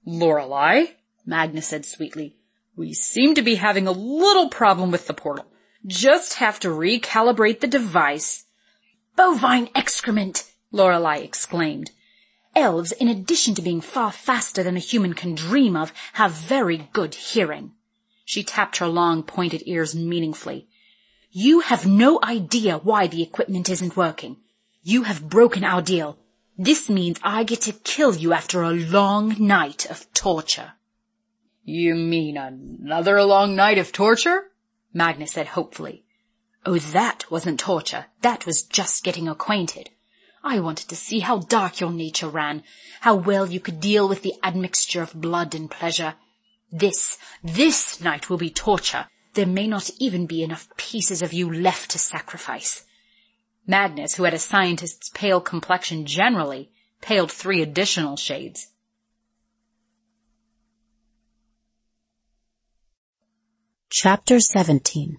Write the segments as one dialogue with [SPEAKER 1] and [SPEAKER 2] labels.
[SPEAKER 1] Lorelei, Magnus said sweetly, we seem to be having a little problem with the portal. Just have to recalibrate the device.
[SPEAKER 2] Bovine excrement,
[SPEAKER 1] Lorelei exclaimed.
[SPEAKER 2] Elves, in addition to being far faster than a human can dream of, have very good hearing.
[SPEAKER 1] She tapped her long, pointed ears meaningfully.
[SPEAKER 2] You have no idea why the equipment isn't working. You have broken our deal. This means I get to kill you after a long night of torture.
[SPEAKER 1] You mean another long night of torture? Magnus said hopefully.
[SPEAKER 2] Oh, that wasn't torture. That was just getting acquainted. I wanted to see how dark your nature ran, how well you could deal with the admixture of blood and pleasure. This night will be torture. There may not even be enough pieces of you left to sacrifice.
[SPEAKER 1] Magnus, who had a scientist's pale complexion generally, paled 3 additional shades.
[SPEAKER 3] Chapter 17.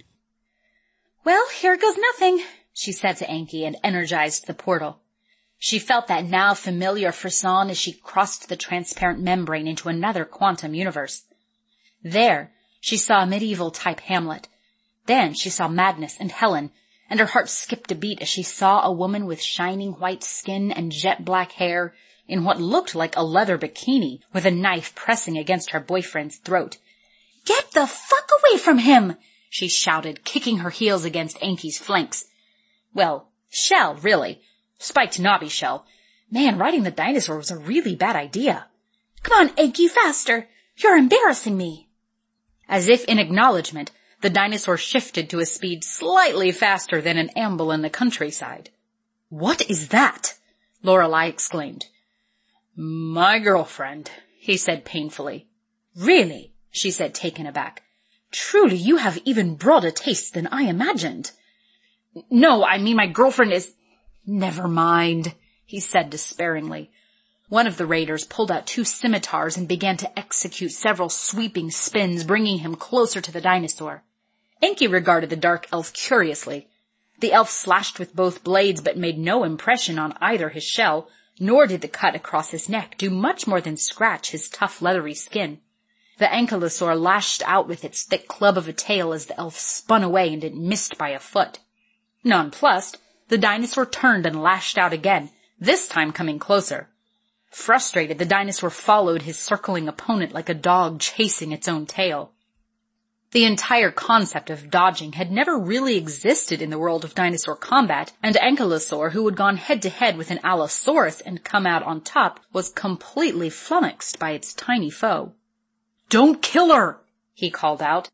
[SPEAKER 2] Well, here goes nothing, she said to Enki and energized the portal. She felt that now familiar frisson as she crossed the transparent membrane into another quantum universe. There, she saw a medieval-type Hamlet. Then she saw Magnus and Helen, and her heart skipped a beat as she saw a woman with shining white skin and jet-black hair in what looked like a leather bikini with a knife pressing against her boyfriend's throat. "Get the fuck away from him!" she shouted, kicking her heels against Enki's flanks. Well, shell, really. Spiked knobby shell. Man, riding the dinosaur was a really bad idea. "Come on, Enki, faster! You're embarrassing me!" As if in acknowledgement, the dinosaur shifted to a speed slightly faster than an amble in the countryside. "What is that?" Lorelei exclaimed. "My girlfriend," he said painfully. "Really?" she said, taken aback. "Truly, you have even broader tastes than I imagined." "No, I mean my girlfriend is—" "Never mind," he said despairingly. One of the raiders pulled out 2 scimitars and began to execute several sweeping spins, bringing him closer to the dinosaur. Enki regarded the dark elf curiously. The elf slashed with both blades but made no impression on either his shell, nor did the cut across his neck do much more than scratch his tough leathery skin. The ankylosaur lashed out with its thick club of a tail as the elf spun away and it missed by a foot. Nonplussed, the dinosaur turned and lashed out again, this time coming closer. Frustrated, the dinosaur followed his circling opponent like a dog chasing its own tail. The entire concept of dodging had never really existed in the world of dinosaur combat, and Ankylosaur, who had gone head-to-head with an Allosaurus and come out on top, was completely flummoxed by its tiny foe. "Don't kill her!" he called out.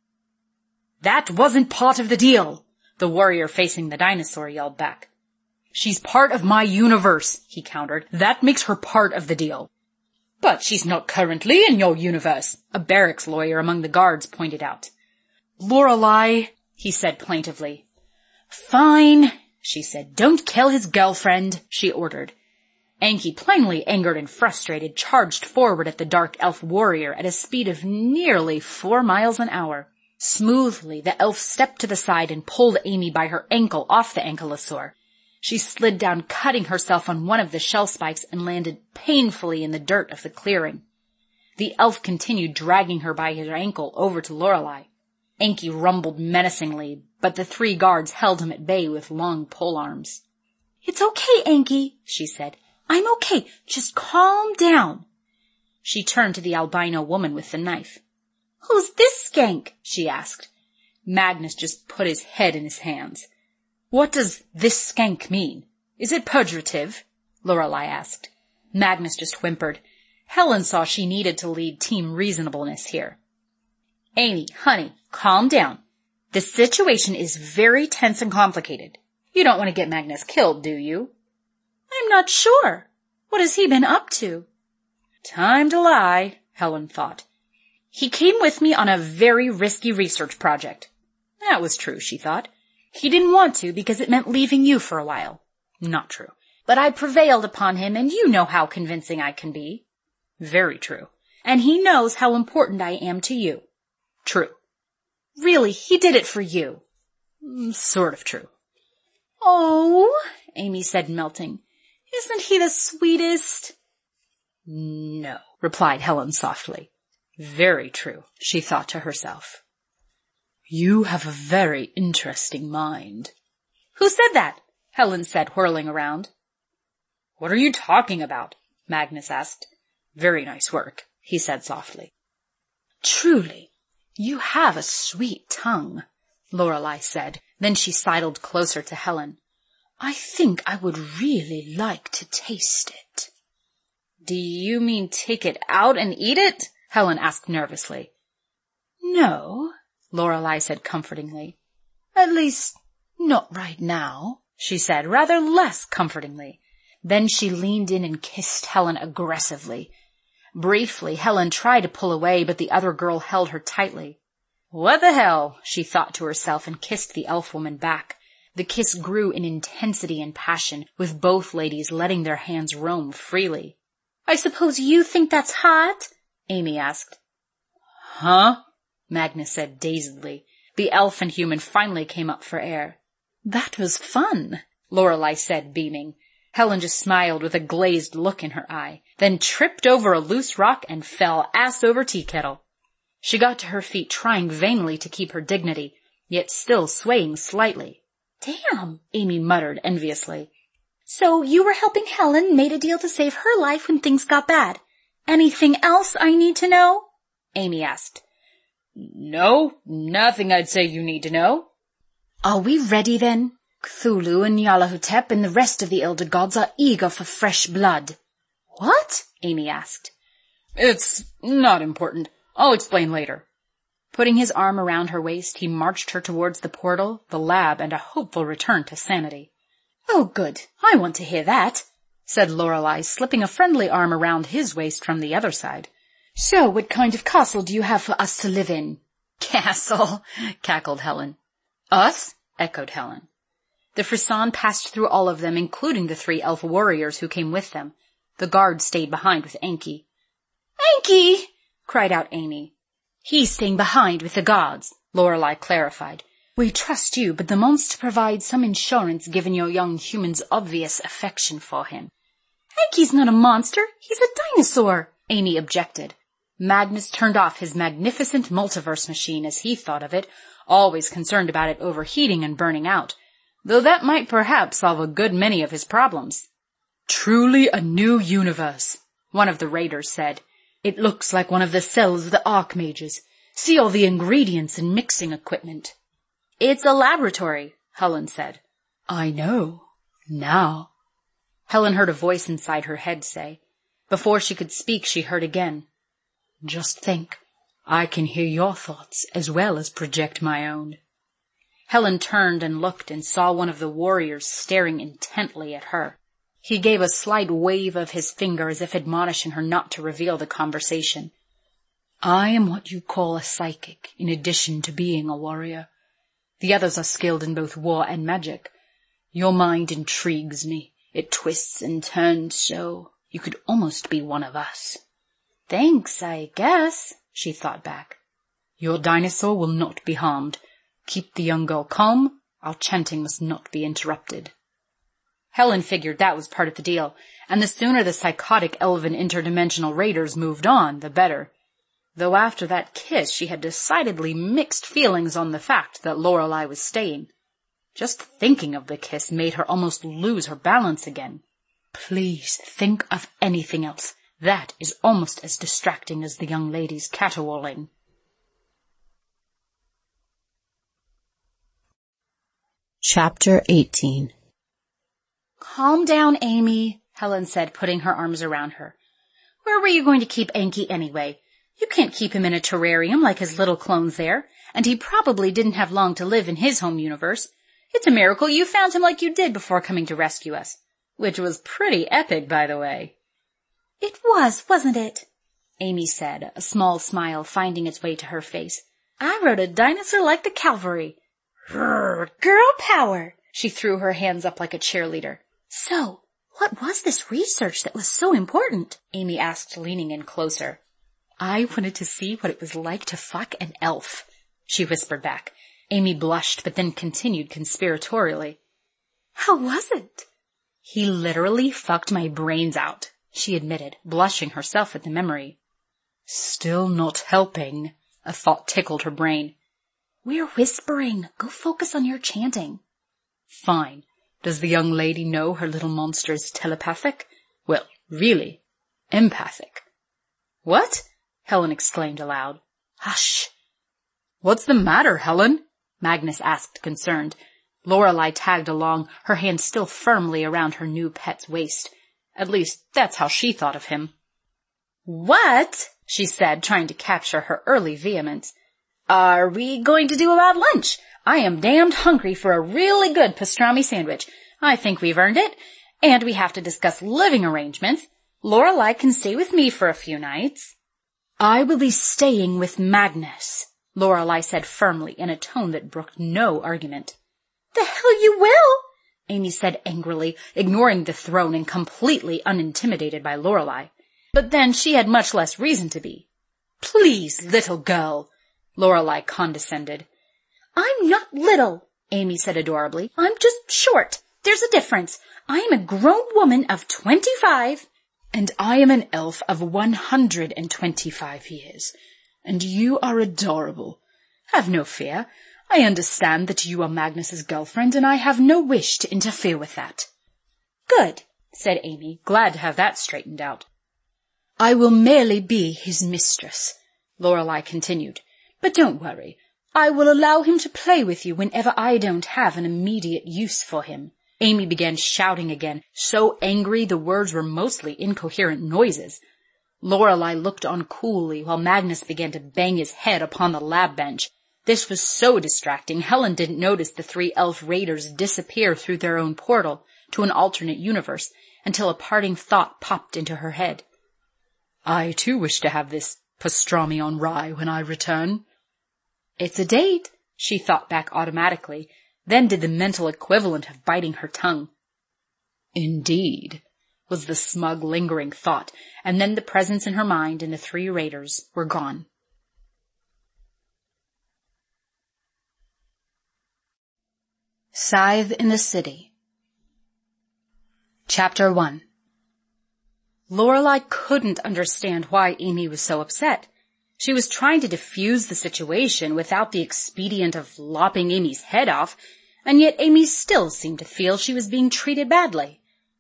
[SPEAKER 2] "That wasn't part of the deal," the warrior facing the dinosaur yelled back. "She's part of my universe," he countered. "That makes her part of the deal." "But she's not currently in your universe," a barracks lawyer among the guards pointed out. "Lorelei," he said plaintively. "Fine," she said. "Don't kill his girlfriend," she ordered. Enki, plainly angered and frustrated, charged forward at the dark elf warrior at a speed of nearly 4 miles an hour. Smoothly, the elf stepped to the side and pulled Amy by her ankle off the ankylosaur. She slid down, cutting herself on one of the shell spikes, and landed painfully in the dirt of the clearing. The elf continued dragging her by her ankle over to Lorelei. Enki rumbled menacingly, but the 3 guards held him at bay with long polearms. "It's okay, Enki," she said. "I'm okay. Just calm down." She turned to the albino woman with the knife. "Who's this skank?" she asked. Magnus just put his head in his hands. "What does this skank mean? Is it pejorative?" Lorelei asked. Magnus just whimpered. Helen saw she needed to lead Team Reasonableness here. "Amy, honey, calm down. The situation is very tense and complicated. You don't want to get Magnus killed, do you?" "I'm not sure. What has he been up to?" Time to lie, Helen thought. "He came with me on a very risky research project." That was true, she thought. He didn't want to because it meant leaving you for a while. Not true. But I prevailed upon him, and you know how convincing I can be. Very true. And he knows how important I am to you. True. Really, he did it for you. Sort of true. "Oh," Amy said, melting. "Isn't he the sweetest?"
[SPEAKER 1] No, replied Helen softly. Very true, she thought to herself. You have a very interesting mind.
[SPEAKER 2] Who said that? Helen said, whirling around.
[SPEAKER 1] What are you talking about? Magnus asked. Very nice work, he said softly.
[SPEAKER 2] Truly, you have a sweet tongue, Lorelei said. Then she sidled closer to Helen. I think I would really like to taste it.
[SPEAKER 1] Do you mean take it out and eat it? Helen asked nervously.
[SPEAKER 2] No, Lorelei said comfortingly. At least, not right now, she said, rather less comfortingly. Then she leaned in and kissed Helen aggressively. Briefly, Helen tried to pull away, but the other girl held her tightly. What the hell, she thought to herself, and kissed the elf woman back. The kiss grew in intensity and passion, with both ladies letting their hands roam freely. I suppose you think that's hot? Amy asked.
[SPEAKER 1] Huh?
[SPEAKER 2] Magnus said dazedly. The elf and human finally came up for air. That was fun, Lorelei said, beaming. Helen just smiled with a glazed look in her eye, then tripped over a loose rock and fell ass over tea kettle. She got to her feet, trying vainly to keep her dignity, yet still swaying slightly. Damn, Amy muttered enviously. So you were helping Helen, made a deal to save her life when things got bad. Anything else I need to know? Amy asked.
[SPEAKER 1] No, nothing I'd say you need to know.
[SPEAKER 2] Are we ready then? Cthulhu and Nyarlathotep and the rest of the elder gods are eager for fresh blood. What? Amy asked.
[SPEAKER 1] It's not important. I'll explain later.
[SPEAKER 2] Putting his arm around her waist, he marched her towards the portal, the lab, and a hopeful return to sanity. Oh, good. I want to hear that, said Lorelei, slipping a friendly arm around his waist from the other side. So what kind of castle do you have for us to live in? Castle, cackled Helen. Us? Echoed Helen. The frisson passed through all of them, including the 3 elf warriors who came with them. The guard stayed behind with Enki. Enki! Cried out Amy. He's staying behind with the guards, Lorelei clarified. We trust you, but the monster provides some insurance given your young human's obvious affection for him. Enki's not a monster, he's a dinosaur, Amy objected. Magnus turned off his magnificent multiverse machine as he thought of it, always concerned about it overheating and burning out, though that might perhaps solve a good many of his problems. Truly a new universe, one of the raiders said. It looks like one of the cells of the Archmages. See all the ingredients and mixing equipment. It's a laboratory, Helen said. I know. Now. Helen heard a voice inside her head say. Before she could speak, she heard again. Just think. I can hear your thoughts as well as project my own. Helen turned and looked and saw one of the warriors staring intently at her. He gave a slight wave of his finger as if admonishing her not to reveal the conversation. I am what you call a psychic, in addition to being a warrior. The others are skilled in both war and magic. Your mind intrigues me. It twists and turns so you could almost be one of us. Thanks, I guess, she thought back. Your dinosaur will not be harmed. Keep the young girl calm. Our chanting must not be interrupted. Helen figured that was part of the deal, and the sooner the psychotic elven interdimensional raiders moved on, the better. Though after that kiss she had decidedly mixed feelings on the fact that Lorelei was staying. Just thinking of the kiss made her almost lose her balance again. Please think of anything else. That is almost as distracting as the young lady's caterwauling.
[SPEAKER 3] Chapter 18.
[SPEAKER 2] Calm down, Amy, Helen said, putting her arms around her. Where were you going to keep Enki anyway? You can't keep him in a terrarium like his little clones there, and he probably didn't have long to live in his home universe. It's a miracle you found him like you did before coming to rescue us. Which was pretty epic, by the way. It was, wasn't it? Amy said, a small smile finding its way to her face. I rode a dinosaur like the cavalry. Girl power! She threw her hands up like a cheerleader. So, what was this research that was so important? Amy asked, leaning in closer. I wanted to see what it was like to fuck an elf, she whispered back. Amy blushed, but then continued conspiratorially. How was it? He literally fucked my brains out, she admitted, blushing herself at the memory.
[SPEAKER 1] Still not helping, a thought tickled her brain.
[SPEAKER 2] We're whispering. Go focus on your chanting.
[SPEAKER 1] Fine. Does the young lady know her little monster is telepathic? Well, really, empathic.
[SPEAKER 2] What? Helen exclaimed aloud.
[SPEAKER 1] Hush. What's the matter, Helen?
[SPEAKER 2] Magnus asked, concerned. Lorelei tagged along, her hand still firmly around her new pet's waist.
[SPEAKER 1] At least, that's how she thought of him.
[SPEAKER 2] What? She said, trying to capture her early vehemence. Are we going to do about lunch? I am damned hungry for a really good pastrami sandwich. I think we've earned it. And we have to discuss living arrangements. Lorelei can stay with me for a few nights.
[SPEAKER 1] I will be staying with Magnus, Lorelei said firmly in a tone that brooked no argument.
[SPEAKER 2] The hell you will, Amy said angrily, ignoring the throne and completely unintimidated by Lorelei. But then she had much less reason to be.
[SPEAKER 1] Please, little girl, Lorelei condescended.
[SPEAKER 2] I'm not little, Amy said adorably. I'm just short. There's a difference. I am a grown woman of 25.
[SPEAKER 1] And I am an elf of 125 years. And you are adorable. Have no fear. I understand that you are Magnus's girlfriend, and I have no wish to interfere with that.
[SPEAKER 2] Good, said Amy, glad to have that straightened out.
[SPEAKER 1] I will merely be his mistress, Lorelei continued. But don't worry. I will allow him to play with you whenever I don't have an immediate use for him. Amy began shouting again, so angry the words were mostly incoherent noises. Lorelei looked on coolly while Magnus began to bang his head upon the lab bench. This was so distracting, Helen didn't notice the 3 elf raiders disappear through their own portal to an alternate universe until a parting thought popped into her head. I too wish to have this pastrami on rye when I return.
[SPEAKER 2] It's a date, she thought back automatically, then did the mental equivalent of biting her tongue.
[SPEAKER 1] Indeed, was the smug, lingering thought, and then the presence in her mind and the 3 raiders were gone. Scythe in the City. Chapter 1.
[SPEAKER 2] Lorelei couldn't understand why Amy was so upset. She was trying to defuse the situation without the expedient of lopping Amy's head off, and yet Amy still seemed to feel she was being treated badly.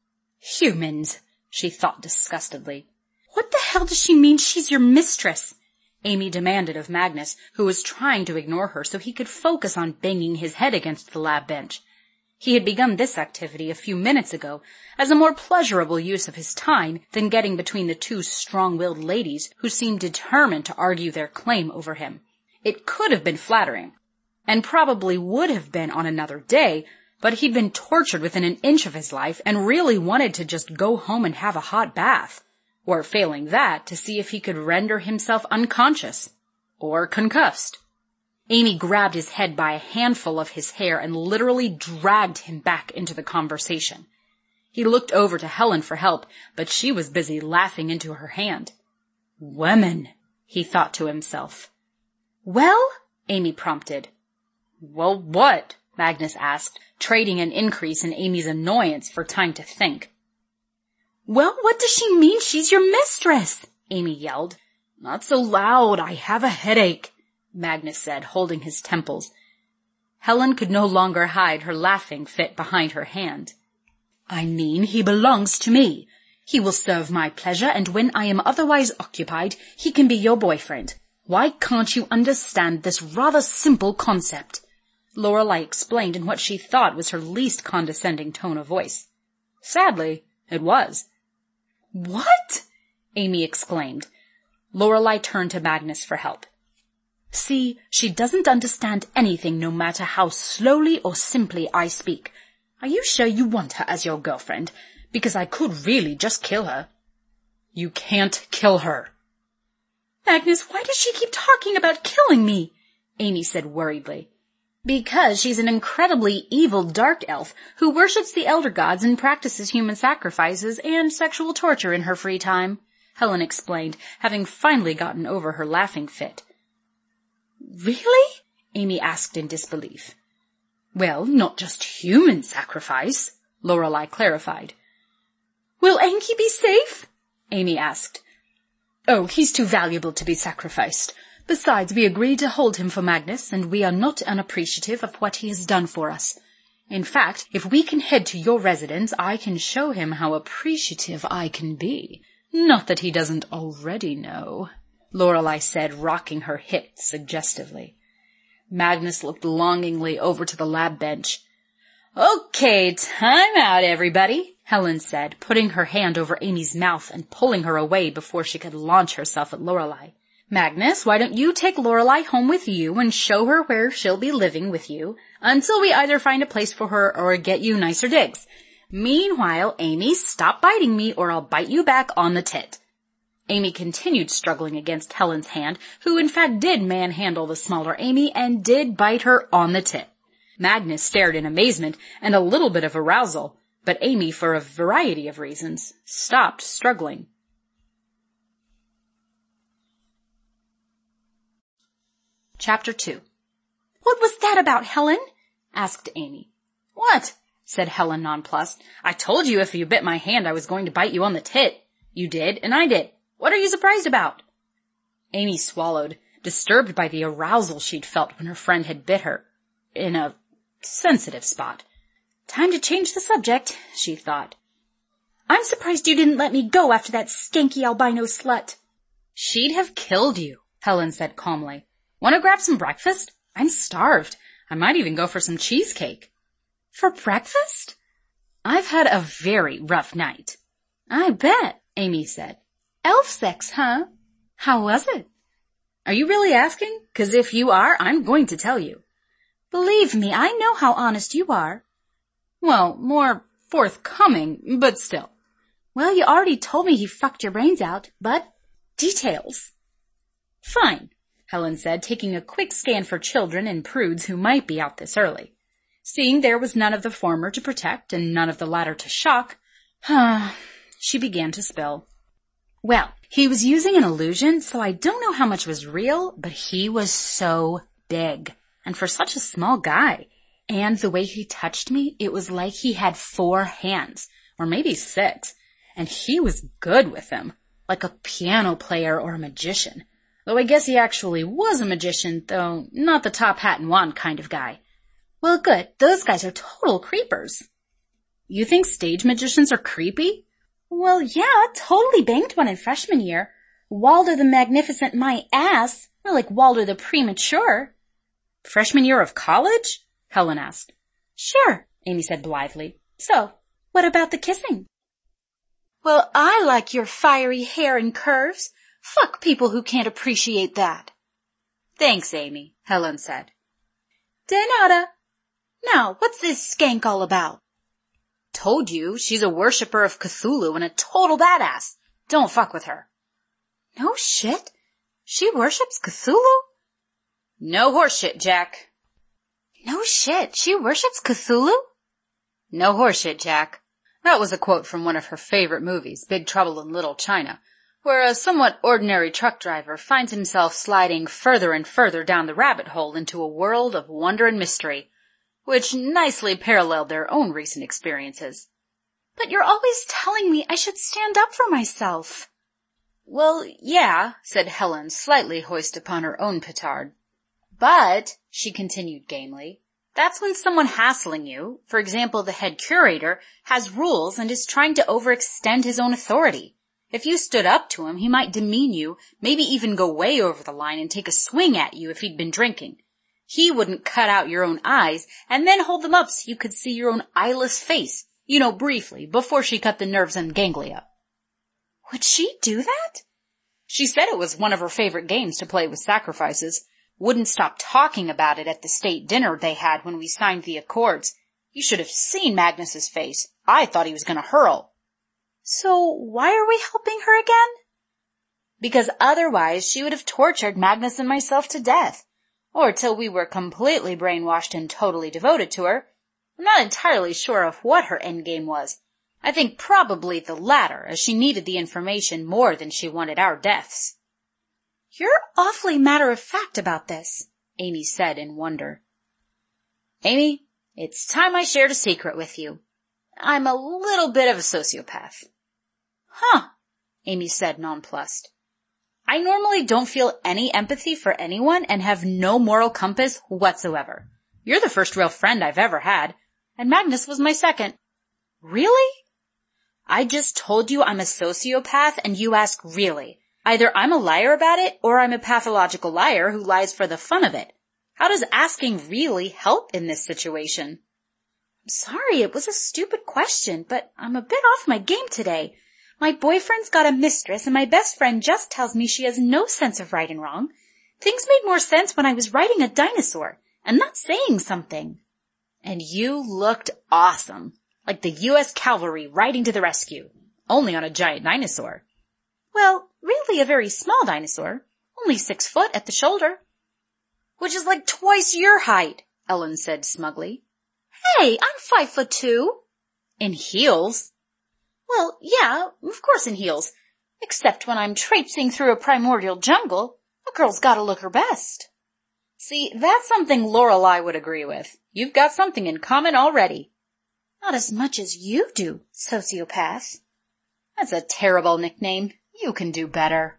[SPEAKER 1] Humans, she thought disgustedly.
[SPEAKER 2] What the hell does she mean she's your mistress? Amy demanded of Magnus, who was trying to ignore her so he could focus on banging his head against the lab bench. He had begun this activity a few minutes ago as a more pleasurable use of his time than getting between the 2 strong-willed ladies who seemed determined to argue their claim over him. It could have been flattering, and probably would have been on another day, but he'd been tortured within an inch of his life and really wanted to just go home and have a hot bath, or failing that, to see if he could render himself unconscious, or concussed. Amy grabbed his head by a handful of his hair and literally dragged him back into the conversation. He looked over to Helen for help, but she was busy laughing into her hand.
[SPEAKER 1] Women, he thought to himself.
[SPEAKER 2] Well, Amy prompted.
[SPEAKER 1] Well, what? Magnus asked, trading an increase in Amy's annoyance for time to think.
[SPEAKER 2] Well, what does she mean she's your mistress? Amy yelled.
[SPEAKER 1] Not so loud, I have a headache, Magnus said, holding his temples.
[SPEAKER 2] Helen could no longer hide her laughing fit behind her hand.
[SPEAKER 1] I mean, he belongs to me. He will serve my pleasure, and when I am otherwise occupied, he can be your boyfriend. Why can't you understand this rather simple concept?
[SPEAKER 2] Lorelei explained in what she thought was her least condescending tone of voice.
[SPEAKER 1] Sadly, it was.
[SPEAKER 2] What?
[SPEAKER 1] Amy exclaimed.
[SPEAKER 2] Lorelei turned to Magnus for help.
[SPEAKER 1] See, she doesn't understand anything no matter how slowly or simply I speak. Are you sure you want her as your girlfriend? Because I could really just kill her. You can't kill her.
[SPEAKER 2] Magnus, why does she keep talking about killing me? Amy said worriedly. Because she's an incredibly evil dark elf who worships the elder gods and practices human sacrifices and sexual torture in her free time, Helen explained, having finally gotten over her laughing fit.
[SPEAKER 1] Really? Amy asked in disbelief. Well, not just human sacrifice, Lorelei clarified.
[SPEAKER 2] Will Anki be safe?
[SPEAKER 1] Amy asked. Oh, he's too valuable to be sacrificed. Besides, we agreed to hold him for Magnus, and we are not unappreciative of what he has done for us. In fact, if we can head to your residence, I can show him how appreciative I can be. Not that he doesn't already know, Lorelei said, rocking her hips suggestively. Magnus looked longingly over to the lab bench. Okay, time out, everybody, Helen said, putting her hand over Amy's mouth and pulling her away before she could launch herself at Lorelei. Magnus, why don't you take Lorelei home with you and show her where she'll be living with you until we either find a place for her or get you nicer digs. Meanwhile, Amy, stop biting me or I'll bite you back on the tit. Amy continued struggling against Helen's hand, who in fact did manhandle the smaller Amy and did bite her on the tit. Magnus stared in amazement and a little bit of arousal, but Amy, for a variety of reasons, stopped struggling. Chapter 2. What was that about, Helen? Asked Amy. What? Said Helen nonplussed. I told you if you bit my hand I was going to bite you on the tit. You did, and I did. What are you surprised about? Amy swallowed, disturbed by the arousal she'd felt when her friend had bit her in a sensitive spot. Time to change the subject, she thought. I'm surprised you didn't let me go after that skanky albino slut. She'd have killed you, Helen said calmly. Want to grab some breakfast? I'm starved. I might even go for some cheesecake. For breakfast? I've had a very rough night. I bet, Amy said. Elf sex, huh? How was it? Are you really asking? 'Cause if you are, I'm going to tell you. Believe me, I know how honest you are. Well, more forthcoming, but still. Well, you already told me he fucked your brains out, but details. Fine, Helen said, taking a quick scan for children and prudes who might be out this early. Seeing there was none of the former to protect and none of the latter to shock, she began to spill. Well, he was using an illusion, so I don't know how much was real, but he was so big, and for such a small guy. And the way he touched me, it was like he had 4 hands, or maybe 6, and he was good with them, like a piano player or a magician. Though I guess he actually was a magician, though not the top hat and wand kind of guy. Well, good. Those guys are total creepers. You think stage magicians are creepy? Well, yeah, totally banged one in freshman year. Walder the Magnificent my ass, more like Walder the Premature. Freshman year of college? Helen asked. Sure, Amy said blithely. So, what about the kissing? Well, I like your fiery hair and curves. Fuck people who can't appreciate that. Thanks, Amy, Helen said. De nada. Now, what's this skank all about? Told you, she's a worshipper of Cthulhu and a total badass. Don't fuck with her. No shit? She worships Cthulhu? No horseshit, Jack. No shit, she worships Cthulhu? No horseshit, Jack. That was a quote from one of her favorite movies, Big Trouble in Little China, where a somewhat ordinary truck driver finds himself sliding further and further down the rabbit hole into a world of wonder and mystery, which nicely paralleled their own recent experiences. But you're always telling me I should stand up for myself. Well, yeah, said Helen, slightly hoist upon her own petard. But, she continued gamely, that's when someone hassling you, for example the head curator, has rules and is trying to overextend his own authority. If you stood up to him, he might demean you, maybe even go way over the line and take a swing at you if he'd been drinking. He wouldn't cut out your own eyes and then hold them up so you could see your own eyeless face, briefly, before she cut the nerves and ganglia. Would she do that? She said it was one of her favorite games to play with sacrifices. Wouldn't stop talking about it at the state dinner they had when we signed the accords. You should have seen Magnus's face. I thought he was going to hurl. So why are we helping her again? Because otherwise she would have tortured Magnus and myself to death. Or till we were completely brainwashed and totally devoted to her. I'm not entirely sure of what her endgame was. I think probably the latter, as she needed the information more than she wanted our deaths. You're awfully matter-of-fact about this, Amy said in wonder. Amy, it's time I shared a secret with you. I'm a little bit of a sociopath. Huh,
[SPEAKER 2] Amy said, nonplussed. I normally don't feel any empathy for anyone and have no moral compass whatsoever. You're the first real friend I've ever had, and Magnus was my second. Really? I just told you I'm a sociopath and you ask really. Either I'm a liar about it or I'm a pathological liar who lies for the fun of it. How does asking really help in this situation? I'm sorry, it was a stupid question, but I'm a bit off my game today. My boyfriend's got a mistress and my best friend just tells me she has no sense of right and wrong. Things made more sense when I was riding a dinosaur and not saying something. And you looked awesome, like the U.S. Cavalry riding to the rescue, only on a giant dinosaur. Well, really a very small dinosaur, only 6 foot at the shoulder. Which is like twice your height, Ellen said smugly. Hey, I'm 5'2". In heels? Well, yeah, of course in heels. Except when I'm traipsing through a primordial jungle, a girl's gotta look her best. See, that's something Lorelei would agree with. You've got something in common already. Not as much as you do, sociopath. That's a terrible nickname. You can do better.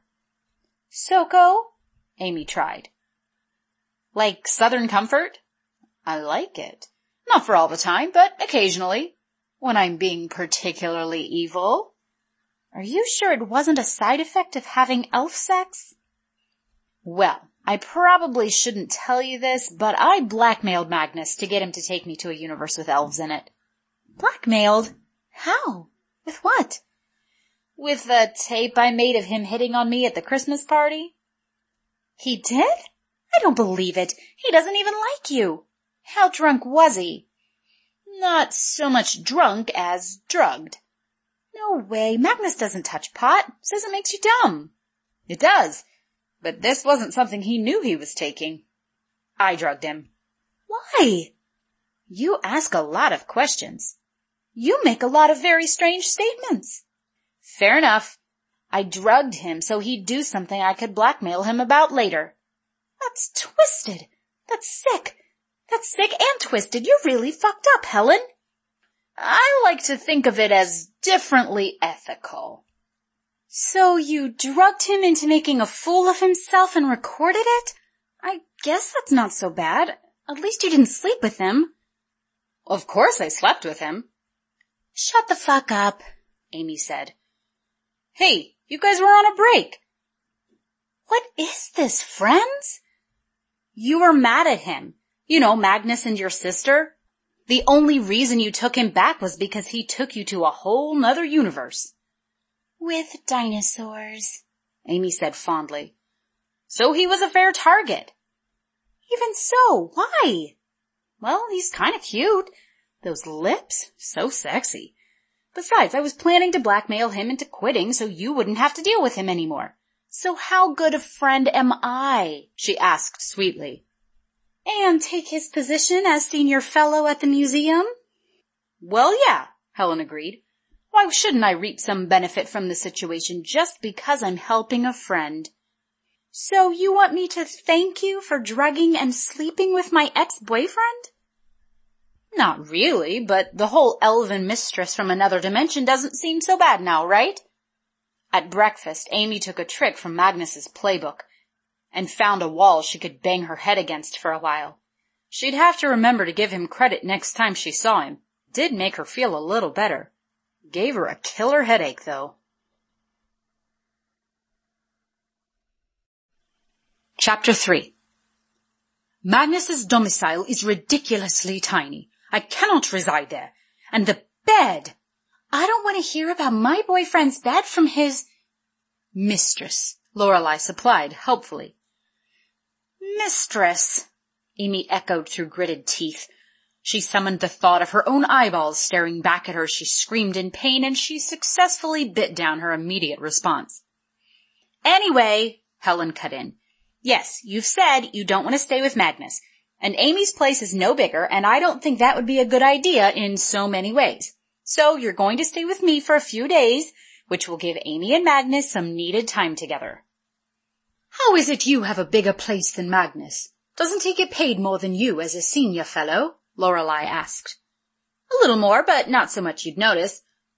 [SPEAKER 2] Soko? Amy tried. Like Southern Comfort? I like it. Not for all the time, but occasionally. When I'm being particularly evil. Are you sure it wasn't a side effect of having elf sex? Well, I probably shouldn't tell you this, but I blackmailed Magnus to get him to take me to a universe with elves in it. Blackmailed? How? With what? With the tape I made of him hitting on me at the Christmas party. He did? I don't believe it. He doesn't even like you. How drunk was he? Not so much drunk as drugged. No way. Magnus doesn't touch pot. Says it makes you dumb. It does. But this wasn't something he knew he was taking. I drugged him. Why? You ask a lot of questions. You make a lot of very strange statements. Fair enough. I drugged him so he'd do something I could blackmail him about later. That's twisted. That's sick. That's sick and twisted. You're really fucked up, Helen. I like to think of it as differently ethical. So you drugged him into making a fool of himself and recorded it? I guess that's not so bad. At least you didn't sleep with him. Of course I slept with him. Shut the fuck up, Amy said. Hey, you guys were on a break. What is this, friends? You were mad at him. You know, Magnus and your sister. The only reason you took him back was because he took you to a whole nother universe. With dinosaurs, Amy said fondly. So he was a fair target. Even so, why? Well, he's kind of cute. Those lips, so sexy. Besides, I was planning to blackmail him into quitting so you wouldn't have to deal with him anymore. So how good a friend am I? She asked sweetly. And take his position as senior fellow at the museum? Well, yeah, Helen agreed. Why shouldn't I reap some benefit from the situation just because I'm helping a friend? So you want me to thank you for drugging and sleeping with my ex-boyfriend? Not really, but the whole elven mistress from another dimension doesn't seem so bad now, right? At breakfast, Amy took a trick from Magnus's playbook and found a wall she could bang her head against for a while. She'd have to remember to give him credit next time she saw him. Did make her feel a little better. Gave her a killer headache, though. Chapter 3. Magnus's domicile is ridiculously tiny. I cannot reside there. And the bed! I don't want to hear about my boyfriend's bed from his mistress, Lorelei supplied helpfully. Mistress, Amy echoed through gritted teeth. She summoned the thought of her own eyeballs staring back at her. She screamed in pain, and she successfully bit down her immediate response. Anyway, Helen cut in. Yes, you've said you don't want to stay with Magnus, and Amy's place is no bigger, and I don't think that would be a good idea in so many ways. So you're going to stay with me for a few days, which will give Amy and Magnus some needed time together. How is it you have a bigger place than Magnus? Doesn't he get paid more than you as a senior fellow? Lorelei asked. A little more, but not so much you'd notice.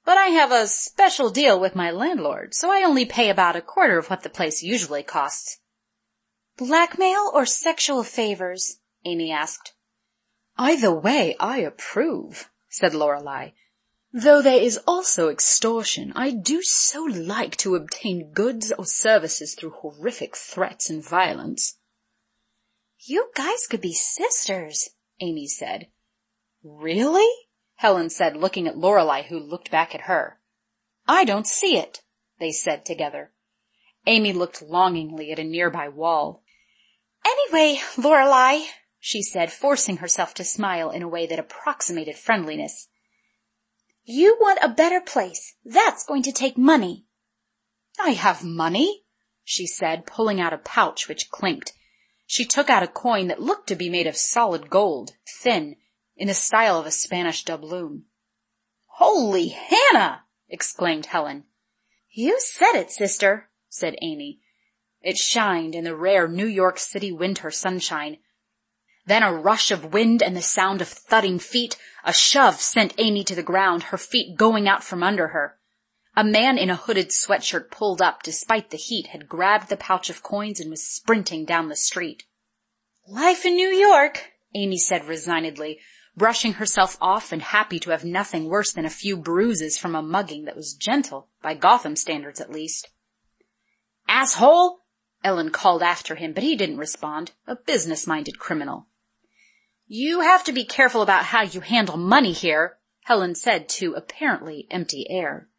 [SPEAKER 2] But I have a special deal with my landlord, so I only pay about a quarter of what the place usually costs."
[SPEAKER 1] "Blackmail or sexual favors?"
[SPEAKER 2] Amy asked. "Either way, I approve," said Lorelei. "Though there is also extortion. I do so like to obtain goods or services through horrific threats and violence."
[SPEAKER 1] "You guys could be sisters," Amy said.
[SPEAKER 2] "Really?" Helen said, looking at Lorelei, who looked back at her. "I don't see it," they said together. Amy looked longingly at a nearby wall.
[SPEAKER 1] "Anyway, Lorelei,"
[SPEAKER 2] she said, forcing herself to smile in a way that approximated friendliness,
[SPEAKER 1] "you want a better place. That's going to take money."
[SPEAKER 2] "I have money," she said, pulling out a pouch which clinked. She took out a coin that looked to be made of solid gold, thin, in the style of a Spanish doubloon. "Holy Hannah!" exclaimed Helen.
[SPEAKER 1] "You said it, sister,"
[SPEAKER 2] said Amy. It shined in the rare New York City winter sunshine. Then a rush of wind and the sound of thudding feet. A shove sent Amy to the ground, her feet going out from under her. A man in a hooded sweatshirt pulled up despite the heat, had grabbed the pouch of coins and was sprinting down the street.
[SPEAKER 1] "Life in New York,"
[SPEAKER 2] Amy said resignedly, brushing herself off and happy to have nothing worse than a few bruises from a mugging that was gentle, by Gotham standards at least. "Asshole!" Ellen called after him, but he didn't respond, a business-minded criminal. "You have to be careful about how you handle money here," Helen said to apparently empty air.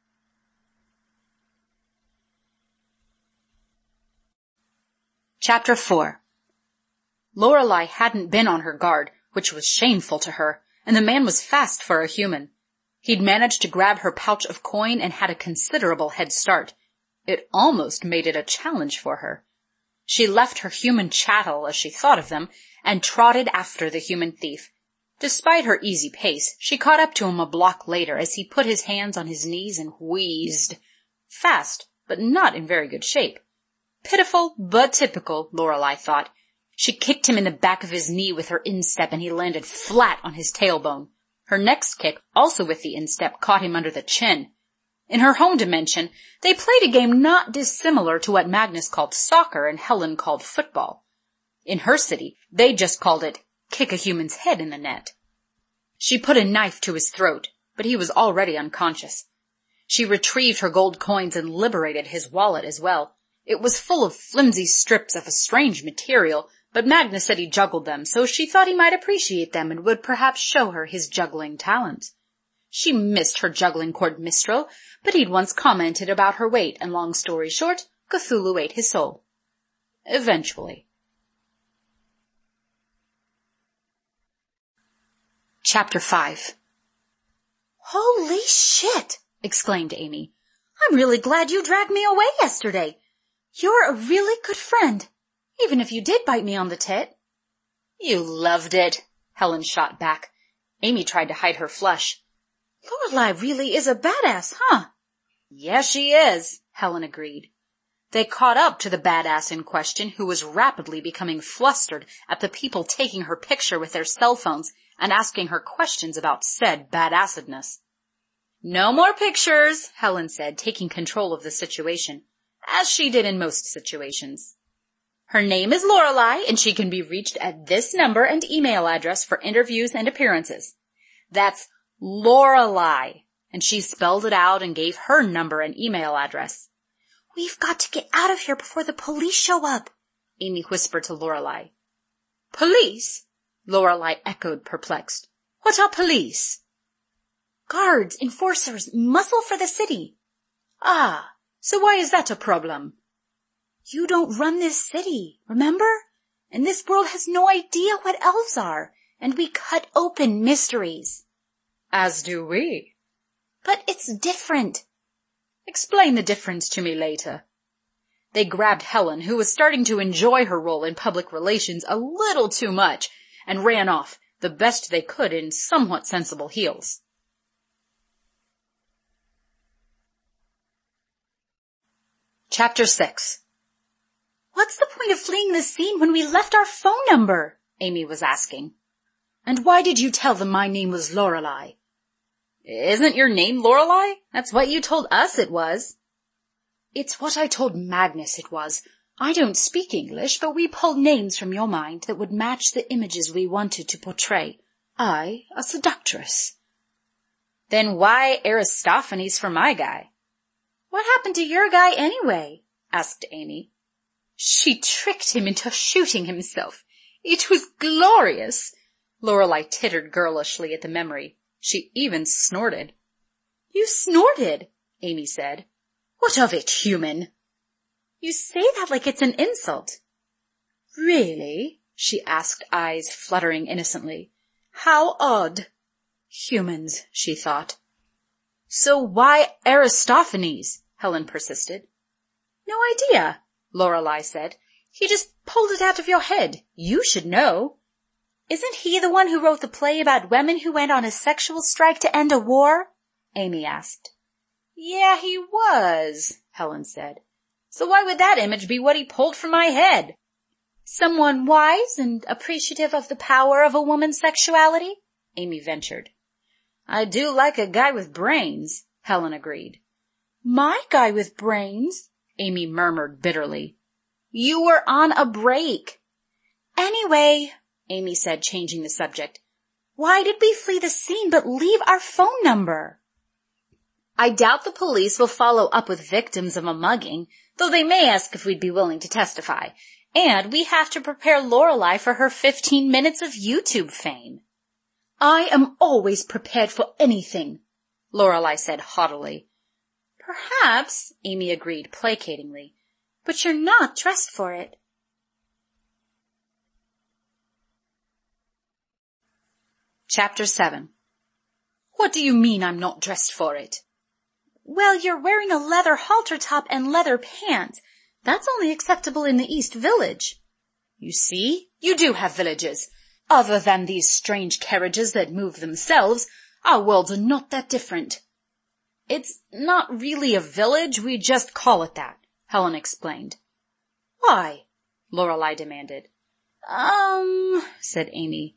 [SPEAKER 2] Chapter 4. Lorelei hadn't been on her guard, which was shameful to her, and the man was fast for a human. He'd managed to grab her pouch of coin and had a considerable head start. It almost made it a challenge for her. She left her human chattel, as she thought of them, and trotted after the human thief. Despite her easy pace, she caught up to him a block later as he put his hands on his knees and wheezed. Fast, but not in very good shape. Pitiful, but typical, Lorelei thought. She kicked him in the back of his knee with her instep, and he landed flat on his tailbone. Her next kick, also with the instep, caught him under the chin. In her home dimension, they played a game not dissimilar to what Magnus called soccer and Helen called football. In her city, they just called it kick a human's head in the net. She put a knife to his throat, but he was already unconscious. She retrieved her gold coins and liberated his wallet as well. It was full of flimsy strips of a strange material, but Magnus said he juggled them, so she thought he might appreciate them and would perhaps show her his juggling talent. She missed her juggling court minstrel, but he'd once commented about her weight, and long story short, Cthulhu ate his soul. Eventually. Chapter 5.
[SPEAKER 1] "Holy shit!"
[SPEAKER 2] exclaimed Amy.
[SPEAKER 1] "I'm really glad you dragged me away yesterday. You're a really good friend, even if you did bite me on the tit."
[SPEAKER 2] "You loved it," Helen shot back. Amy tried to hide her flush.
[SPEAKER 1] "Lorelei really is a badass, huh?"
[SPEAKER 2] "Yes, she is," Helen agreed. They caught up to the badass in question, who was rapidly becoming flustered at the people taking her picture with their cell phones and asking her questions about said badassedness. "No more pictures," Helen said, taking control of the situation, as she did in most situations. "Her name is Lorelei, and she can be reached at this number and email address for interviews and appearances. That's Lorelei," and she spelled it out and gave her number and email address.
[SPEAKER 1] "We've got to get out of here before the police show up,"
[SPEAKER 2] Amy whispered to Lorelei. "Police?" Lorelei echoed, perplexed. "What are police?"
[SPEAKER 1] "Guards, enforcers, muscle for the city."
[SPEAKER 2] "Ah, so why is that a problem?"
[SPEAKER 1] "You don't run this city, remember? And this world has no idea what elves are, and we cut open mysteries."
[SPEAKER 2] "As do we."
[SPEAKER 1] "But it's different."
[SPEAKER 2] "Explain the difference to me later." They grabbed Helen, who was starting to enjoy her role in public relations a little too much, and ran off, the best they could in somewhat sensible heels. Chapter 6.
[SPEAKER 1] "What's the point of fleeing the scene when we left our phone number?" Amy was asking.
[SPEAKER 2] "And why did you tell them my name was Lorelei?" Isn't your name Lorelei? That's what you told us it was.
[SPEAKER 1] It's what I told Magnus it was. I don't speak English, but we pulled names from your mind that would match the images we wanted to portray. I, a seductress.
[SPEAKER 2] Then why Aristophanes for my guy?
[SPEAKER 1] What happened to your guy anyway? Asked Amy. She tricked him into shooting himself. It was glorious.
[SPEAKER 2] Lorelei tittered girlishly at the memory. She even snorted.
[SPEAKER 1] You snorted,
[SPEAKER 2] Amy said.
[SPEAKER 1] What of it, human?
[SPEAKER 2] You say that like it's an insult.
[SPEAKER 1] Really? She asked, eyes fluttering innocently. How odd. Humans, she thought.
[SPEAKER 2] So why Aristophanes? Helen persisted.
[SPEAKER 1] No idea,
[SPEAKER 2] Lorelei said.
[SPEAKER 1] He just pulled it out of your head. You should know.
[SPEAKER 2] Isn't he the one who wrote the play about women who went on a sexual strike to end a war? Amy asked.
[SPEAKER 1] Yeah, he was, Helen said.
[SPEAKER 2] So why would that image be what he pulled from my head?
[SPEAKER 1] Someone wise and appreciative of the power of a woman's sexuality?
[SPEAKER 2] Amy ventured. I do like a guy with brains, Helen agreed.
[SPEAKER 1] My guy with brains?
[SPEAKER 2] Amy murmured bitterly.
[SPEAKER 1] You were on a break.
[SPEAKER 2] Anyway, Amy said, changing the subject,
[SPEAKER 1] why did we flee the scene but leave our phone number?
[SPEAKER 2] I doubt the police will follow up with victims of a mugging, though they may ask if we'd be willing to testify. And we have to prepare Lorelei for her 15 minutes of YouTube fame.
[SPEAKER 1] I am always prepared for anything,
[SPEAKER 2] Lorelei said haughtily.
[SPEAKER 1] Perhaps, Amy agreed placatingly, but you're not dressed for it.
[SPEAKER 2] Chapter 7.
[SPEAKER 1] What do you mean I'm not dressed for it?
[SPEAKER 2] Well, you're wearing a leather halter top and leather pants. That's only acceptable in the East Village.
[SPEAKER 1] You see, you do have villages. Other than these strange carriages that move themselves, our worlds are not that different.
[SPEAKER 2] It's not really a village, we just call it that, Helen explained.
[SPEAKER 1] Why?
[SPEAKER 2] Lorelei demanded.
[SPEAKER 1] Said Amy.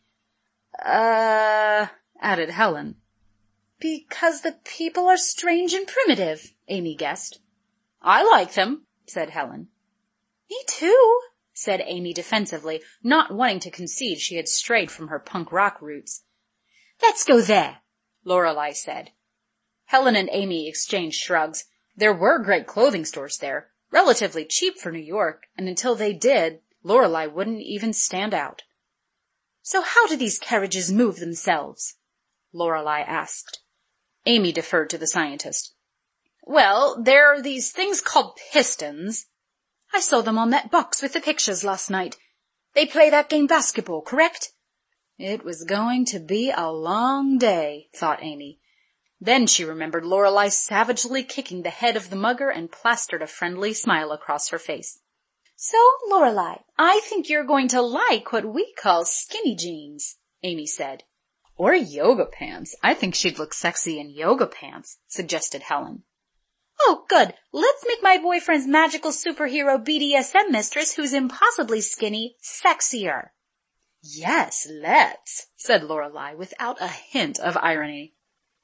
[SPEAKER 2] Added Helen.
[SPEAKER 1] Because the people are strange and primitive, Amy guessed.
[SPEAKER 2] I like them, said Helen.
[SPEAKER 1] Me too,
[SPEAKER 2] said Amy defensively, not wanting to concede she had strayed from her punk rock roots.
[SPEAKER 1] Let's go there,
[SPEAKER 2] Lorelei said. Helen and Amy exchanged shrugs. There were great clothing stores there, relatively cheap for New York, and until they did, Lorelei wouldn't even stand out.
[SPEAKER 1] So how do these carriages move themselves?
[SPEAKER 2] Lorelei asked. Amy deferred to the scientist. Well, there are these things called pistons.
[SPEAKER 1] I saw them on that box with the pictures last night. They play that game basketball, correct?
[SPEAKER 2] It was going to be a long day, thought Amy. Then she remembered Lorelei savagely kicking the head of the mugger and plastered a friendly smile across her face.
[SPEAKER 1] So, Lorelei, I think you're going to like what we call skinny jeans, Amy said.
[SPEAKER 2] Or yoga pants. I think she'd look sexy in yoga pants, suggested Helen.
[SPEAKER 1] Oh, good. Let's make my boyfriend's magical superhero BDSM mistress, who's impossibly skinny, sexier.
[SPEAKER 2] Yes, let's, said Lorelei without a hint of irony.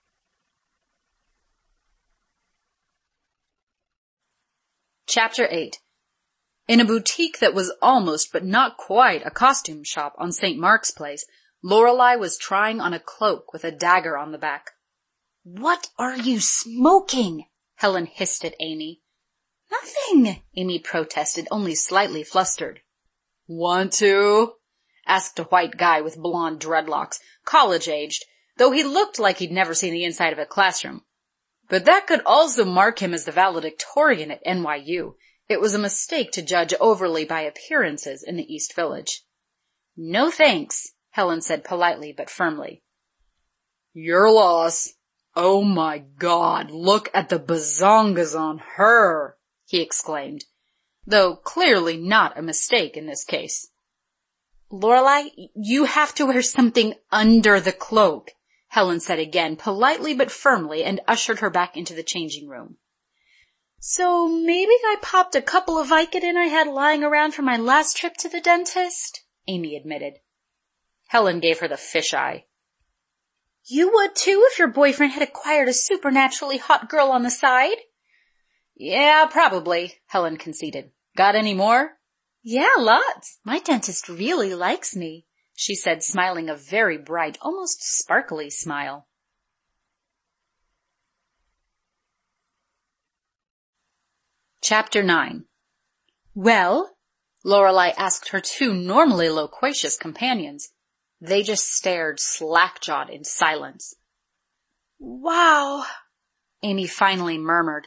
[SPEAKER 2] Chapter 8. In a boutique that was almost but not quite a costume shop on St. Mark's Place, Lorelei was trying on a cloak with a dagger on the back.
[SPEAKER 1] What are you smoking?
[SPEAKER 2] Helen hissed at Amy.
[SPEAKER 1] Nothing,
[SPEAKER 2] Amy protested, only slightly flustered. Want to? Asked a white guy with blonde dreadlocks, college-aged, though he looked like he'd never seen the inside of a classroom. But that could also mark him as the valedictorian at NYU. It was a mistake to judge overly by appearances in the East Village. No thanks, Helen said politely but firmly. Your loss. Oh my God, look at the bazongas on her, he exclaimed, though clearly not a mistake in this case. Lorelei, you have to wear something under the cloak, Helen said again, politely but firmly, and ushered her back into the changing room.
[SPEAKER 1] So maybe I popped a couple of Vicodin I had lying around from my last trip to the dentist, Amy admitted.
[SPEAKER 2] Helen gave her the fisheye. You would too if your boyfriend had acquired a supernaturally hot girl on the side?
[SPEAKER 1] Yeah, probably, Helen conceded. Got any more?
[SPEAKER 2] Yeah, lots. My dentist really likes me, she said, smiling a very bright, almost sparkly smile.
[SPEAKER 1] Chapter 9. Well? Lorelei asked her two normally loquacious companions. They just stared slack-jawed in silence.
[SPEAKER 2] Wow,
[SPEAKER 1] Amy finally murmured.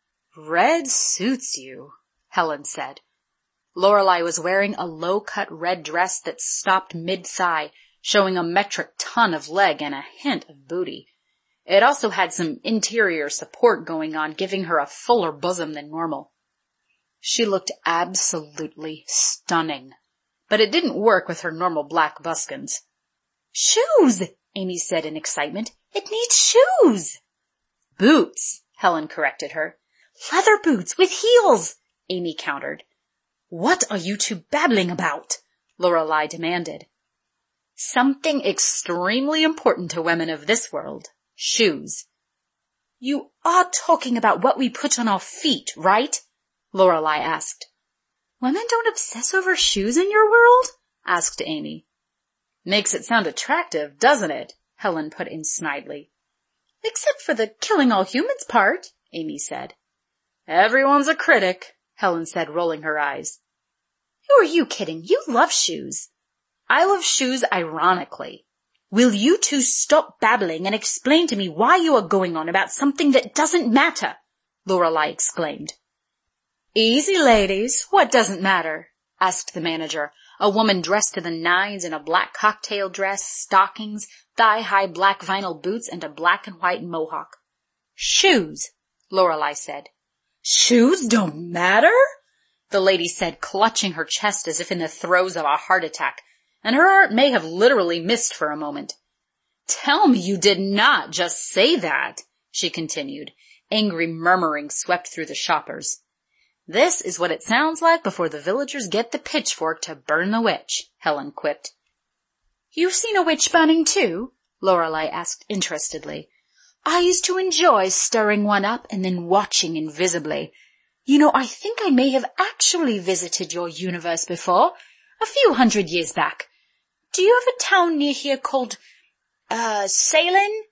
[SPEAKER 1] Red suits you, Helen said. Lorelei was wearing a low-cut red dress that stopped mid-thigh, showing a metric ton of leg and a hint of booty. It also had some interior support going on, giving her a fuller bosom than normal. She looked absolutely stunning, but it didn't work with her normal black buskins.
[SPEAKER 2] Shoes, Amy said in excitement. It needs shoes.
[SPEAKER 1] Boots, Helen corrected her.
[SPEAKER 2] Leather boots with heels,
[SPEAKER 1] Amy countered.
[SPEAKER 2] What are you two babbling about?
[SPEAKER 1] Lorelei demanded. Something extremely important to women of this world. Shoes.
[SPEAKER 2] You are talking about what we put on our feet, right?
[SPEAKER 1] Lorelei asked.
[SPEAKER 2] Women don't obsess over shoes in your world?
[SPEAKER 1] Asked Amy. Makes it sound attractive, doesn't it? Helen put in snidely.
[SPEAKER 2] Except for the killing all humans part, Amy said.
[SPEAKER 1] Everyone's a critic, Helen said, rolling her eyes.
[SPEAKER 2] Who are you kidding? You love shoes.
[SPEAKER 1] I love shoes ironically.
[SPEAKER 2] Will you two stop babbling and explain to me why you are going on about something that doesn't matter? Lorelei exclaimed.
[SPEAKER 1] Easy, ladies. What doesn't matter? Asked the manager, a woman dressed to the nines in a black cocktail dress, stockings, thigh-high black vinyl boots, and a black and white mohawk.
[SPEAKER 2] Shoes,
[SPEAKER 1] Lorelei said.
[SPEAKER 2] Shoes don't matter?
[SPEAKER 1] The lady said, clutching her chest as if in the throes of a heart attack, and her heart may have literally missed for a moment. Tell me you did not just say that, she continued. Angry murmuring swept through the shoppers. This is what it sounds like before the villagers get the pitchfork to burn the witch, Helen quipped.
[SPEAKER 2] You've seen a witch burning too? Lorelei asked interestedly. I used to enjoy stirring one up and then watching invisibly. You know, I think I may have actually visited your universe before, a few 100 years back. Do you have a town near here called, Salem?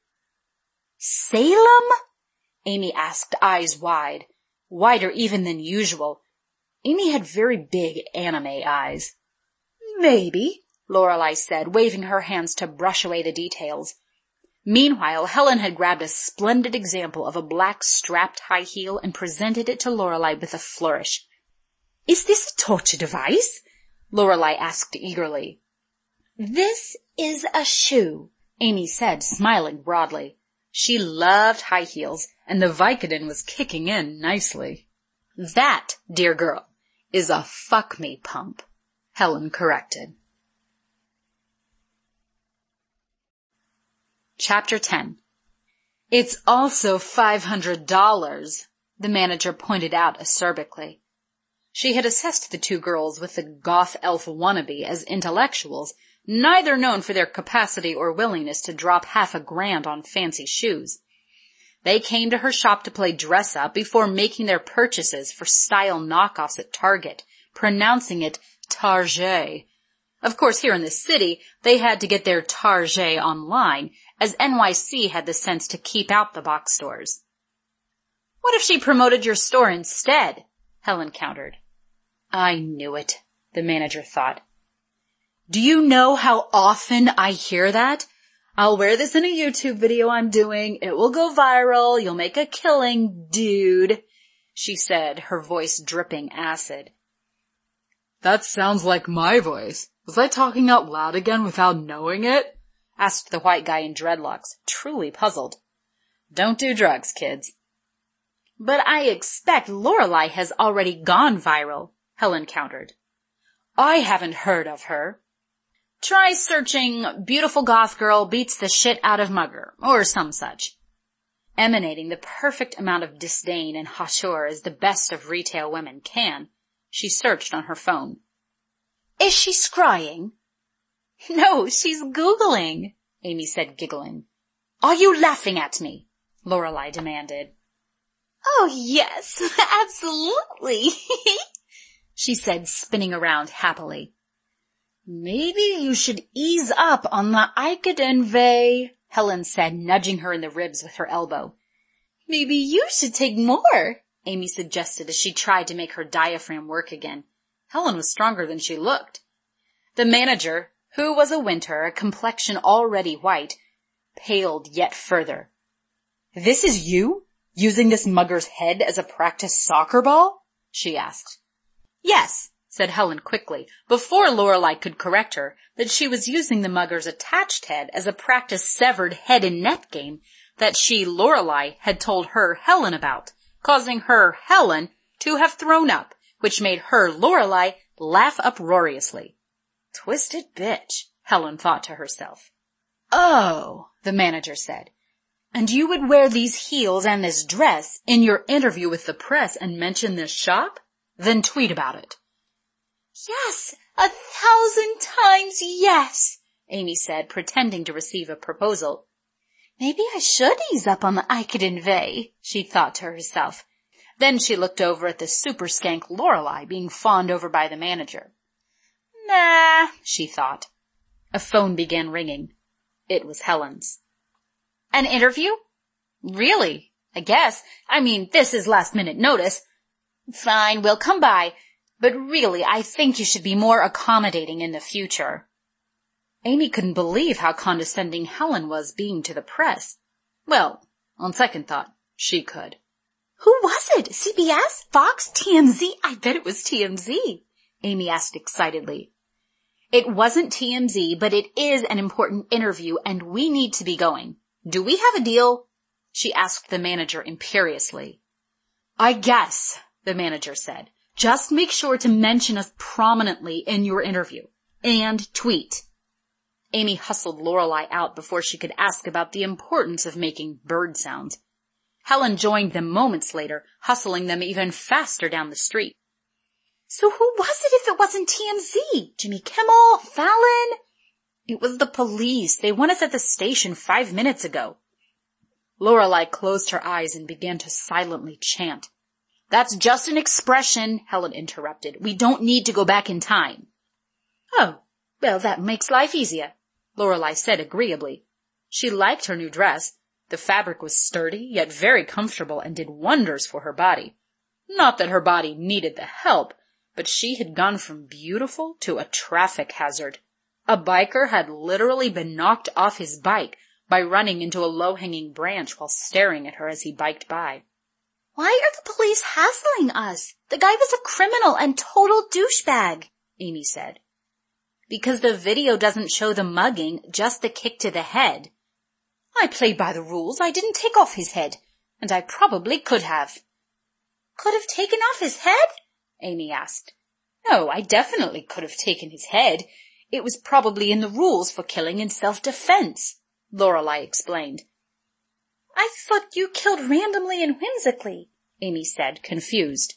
[SPEAKER 1] Salem? Amy asked, eyes wide, wider even than usual. Amy had very big anime eyes.
[SPEAKER 2] Maybe,
[SPEAKER 1] Lorelei said, waving her hands to brush away the details. Meanwhile, Helen had grabbed a splendid example of a black strapped high heel and presented it to Lorelei with a flourish.
[SPEAKER 2] Is this a torture device?
[SPEAKER 1] Lorelei asked eagerly.
[SPEAKER 2] This is a shoe,
[SPEAKER 1] Amy said, smiling broadly. She loved high heels, and the Vicodin was kicking in nicely. That, dear girl, is a fuck-me pump, Helen corrected. Chapter 10. It's also $500, the manager pointed out acerbically. She had assessed the two girls with the goth elf wannabe as intellectuals, neither known for their capacity or willingness to drop $50,000 on fancy shoes. They came to her shop to play dress-up before making their purchases for style knockoffs at Target, pronouncing it Target. Of course, here in the city, they had to get their Target online, as NYC had the sense to keep out the box stores. What if she promoted your store instead? Helen countered. I knew it, the manager thought. Do you know how often I hear that? I'll wear this in a YouTube video I'm doing. It will go viral. You'll make a killing, dude, she said, her voice dripping acid. That sounds like my voice. Was I talking out loud again without knowing it? Asked the white guy in dreadlocks, truly puzzled. Don't do drugs, kids. But I expect Lorelei has already gone viral, Helen countered. I haven't heard of her. Try searching beautiful goth girl beats the shit out of mugger, or some such. Emanating the perfect amount of disdain and hauteur as the best of retail women can, she searched on her phone. Is she scrying? No, she's Googling, Amy said, giggling.
[SPEAKER 2] Are you laughing at me? Lorelai demanded.
[SPEAKER 1] Oh, yes, absolutely,
[SPEAKER 2] she said, spinning around happily. Maybe you should ease up on the Ikedenve, Helen said, nudging her in the ribs with her elbow.
[SPEAKER 1] Maybe you should take more,
[SPEAKER 2] Amy suggested as she tried to make her diaphragm work again. Helen was stronger than she looked. The manager, who was a winter, a complexion already white, paled yet further. This is you? Using this mugger's head as a practice soccer ball? She asked. Yes, said Helen quickly, before Lorelai could correct her, that she was using the mugger's attached head as a practice severed head and net game that she, Lorelai, had told her, Helen, about, causing her, Helen, to have thrown up, which made her, Lorelai, laugh uproariously. Twisted bitch, Helen thought to herself. Oh, the manager said. And you would wear these heels and this dress in your interview with the press and mention this shop? Then tweet about it.
[SPEAKER 1] Yes, 1,000 times yes,
[SPEAKER 2] Amy said, pretending to receive a proposal.
[SPEAKER 1] Maybe I should ease up on the Ikedenve,
[SPEAKER 2] she thought to herself. Then she looked over at the super skank Lorelai being fawned over by the manager. Nah, she thought. A phone began ringing. It was Helen's. An interview? Really? I guess. I mean, this is last-minute notice. Fine, we'll come by. But really, I think you should be more accommodating in the future. Amy couldn't believe how condescending Helen was being to the press. Well, on second thought, she could.
[SPEAKER 1] Who was it? CBS? Fox? TMZ? I bet it was TMZ,
[SPEAKER 2] Amy asked excitedly. It wasn't TMZ, but it is an important interview and we need to be going. Do we have a deal? She asked the manager imperiously. I guess, the manager said. Just make sure to mention us prominently in your interview. And tweet. Amy hustled Lorelai out before she could ask about the importance of making bird sounds. Helen joined them moments later, hustling them even faster down the street.
[SPEAKER 1] So who was it if it wasn't TMZ? Jimmy Kimmel? Fallon?
[SPEAKER 2] It was the police. They want us at the station 5 minutes ago. Lorelai closed her eyes and began to silently chant. That's just an expression, Helen interrupted. We don't need to go back in time. Oh, well, that makes life easier, Lorelai said agreeably. She liked her new dress. The fabric was sturdy, yet very comfortable and did wonders for her body. Not that her body needed the help, but she had gone from beautiful to a traffic hazard. A biker had literally been knocked off his bike by running into a low-hanging branch while staring at her as he biked by.
[SPEAKER 1] Why are the police hassling us? The guy was a criminal and total douchebag,
[SPEAKER 2] Amy said. Because the video doesn't show the mugging, just the kick to the head. I played by the rules. I didn't take off his head, and I probably could have.
[SPEAKER 1] Could have taken off his head?
[SPEAKER 2] Amy asked. No, I definitely could have taken his head. It was probably in the rules for killing in self-defense, Lorelai explained.
[SPEAKER 1] I thought you killed randomly and whimsically,
[SPEAKER 2] Amy said, confused.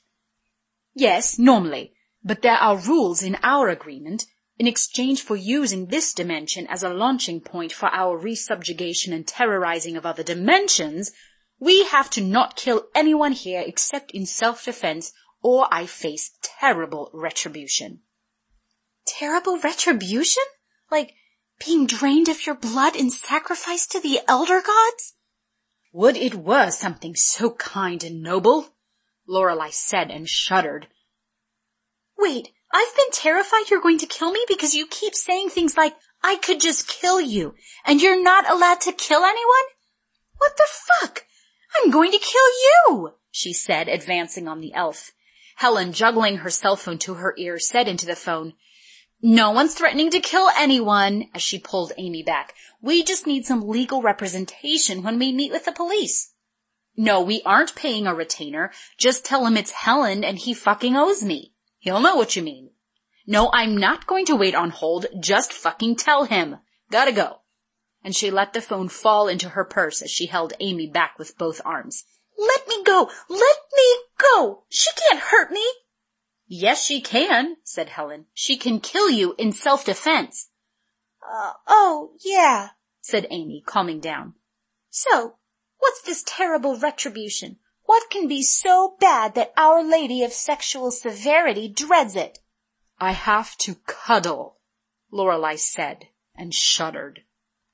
[SPEAKER 2] Yes, normally, but there are rules in our agreement. In exchange for using this dimension as a launching point for our resubjugation and terrorizing of other dimensions, we have to not kill anyone here except in self-defense, or I face terrible retribution.
[SPEAKER 1] Terrible retribution? Like being drained of your blood and sacrificed to the elder gods?
[SPEAKER 2] Would it were something so kind and noble, Lorelai said and shuddered.
[SPEAKER 1] Wait, I've been terrified you're going to kill me because you keep saying things like, I could just kill you, and you're not allowed to kill anyone? What the fuck? I'm going to kill you,
[SPEAKER 2] she said, advancing on the elf. Helen, juggling her cell phone to her ear, said into the phone, No one's threatening to kill anyone, as she pulled Amy back. We just need some legal representation when we meet with the police. No, we aren't paying a retainer. Just tell him it's Helen and he fucking owes me. He'll know what you mean. No, I'm not going to wait on hold. Just fucking tell him. Gotta go. And she let the phone fall into her purse as she held Amy back with both arms.
[SPEAKER 1] Let me go! Let me go! She can't hurt me!
[SPEAKER 2] Yes, she can, said Helen. She can kill you in self-defense.
[SPEAKER 1] Oh, yeah,
[SPEAKER 2] said Amy, calming down. So, what's this terrible retribution? What can be so bad that Our Lady of Sexual Severity dreads it?
[SPEAKER 1] I have to cuddle, Lorelei said, and shuddered.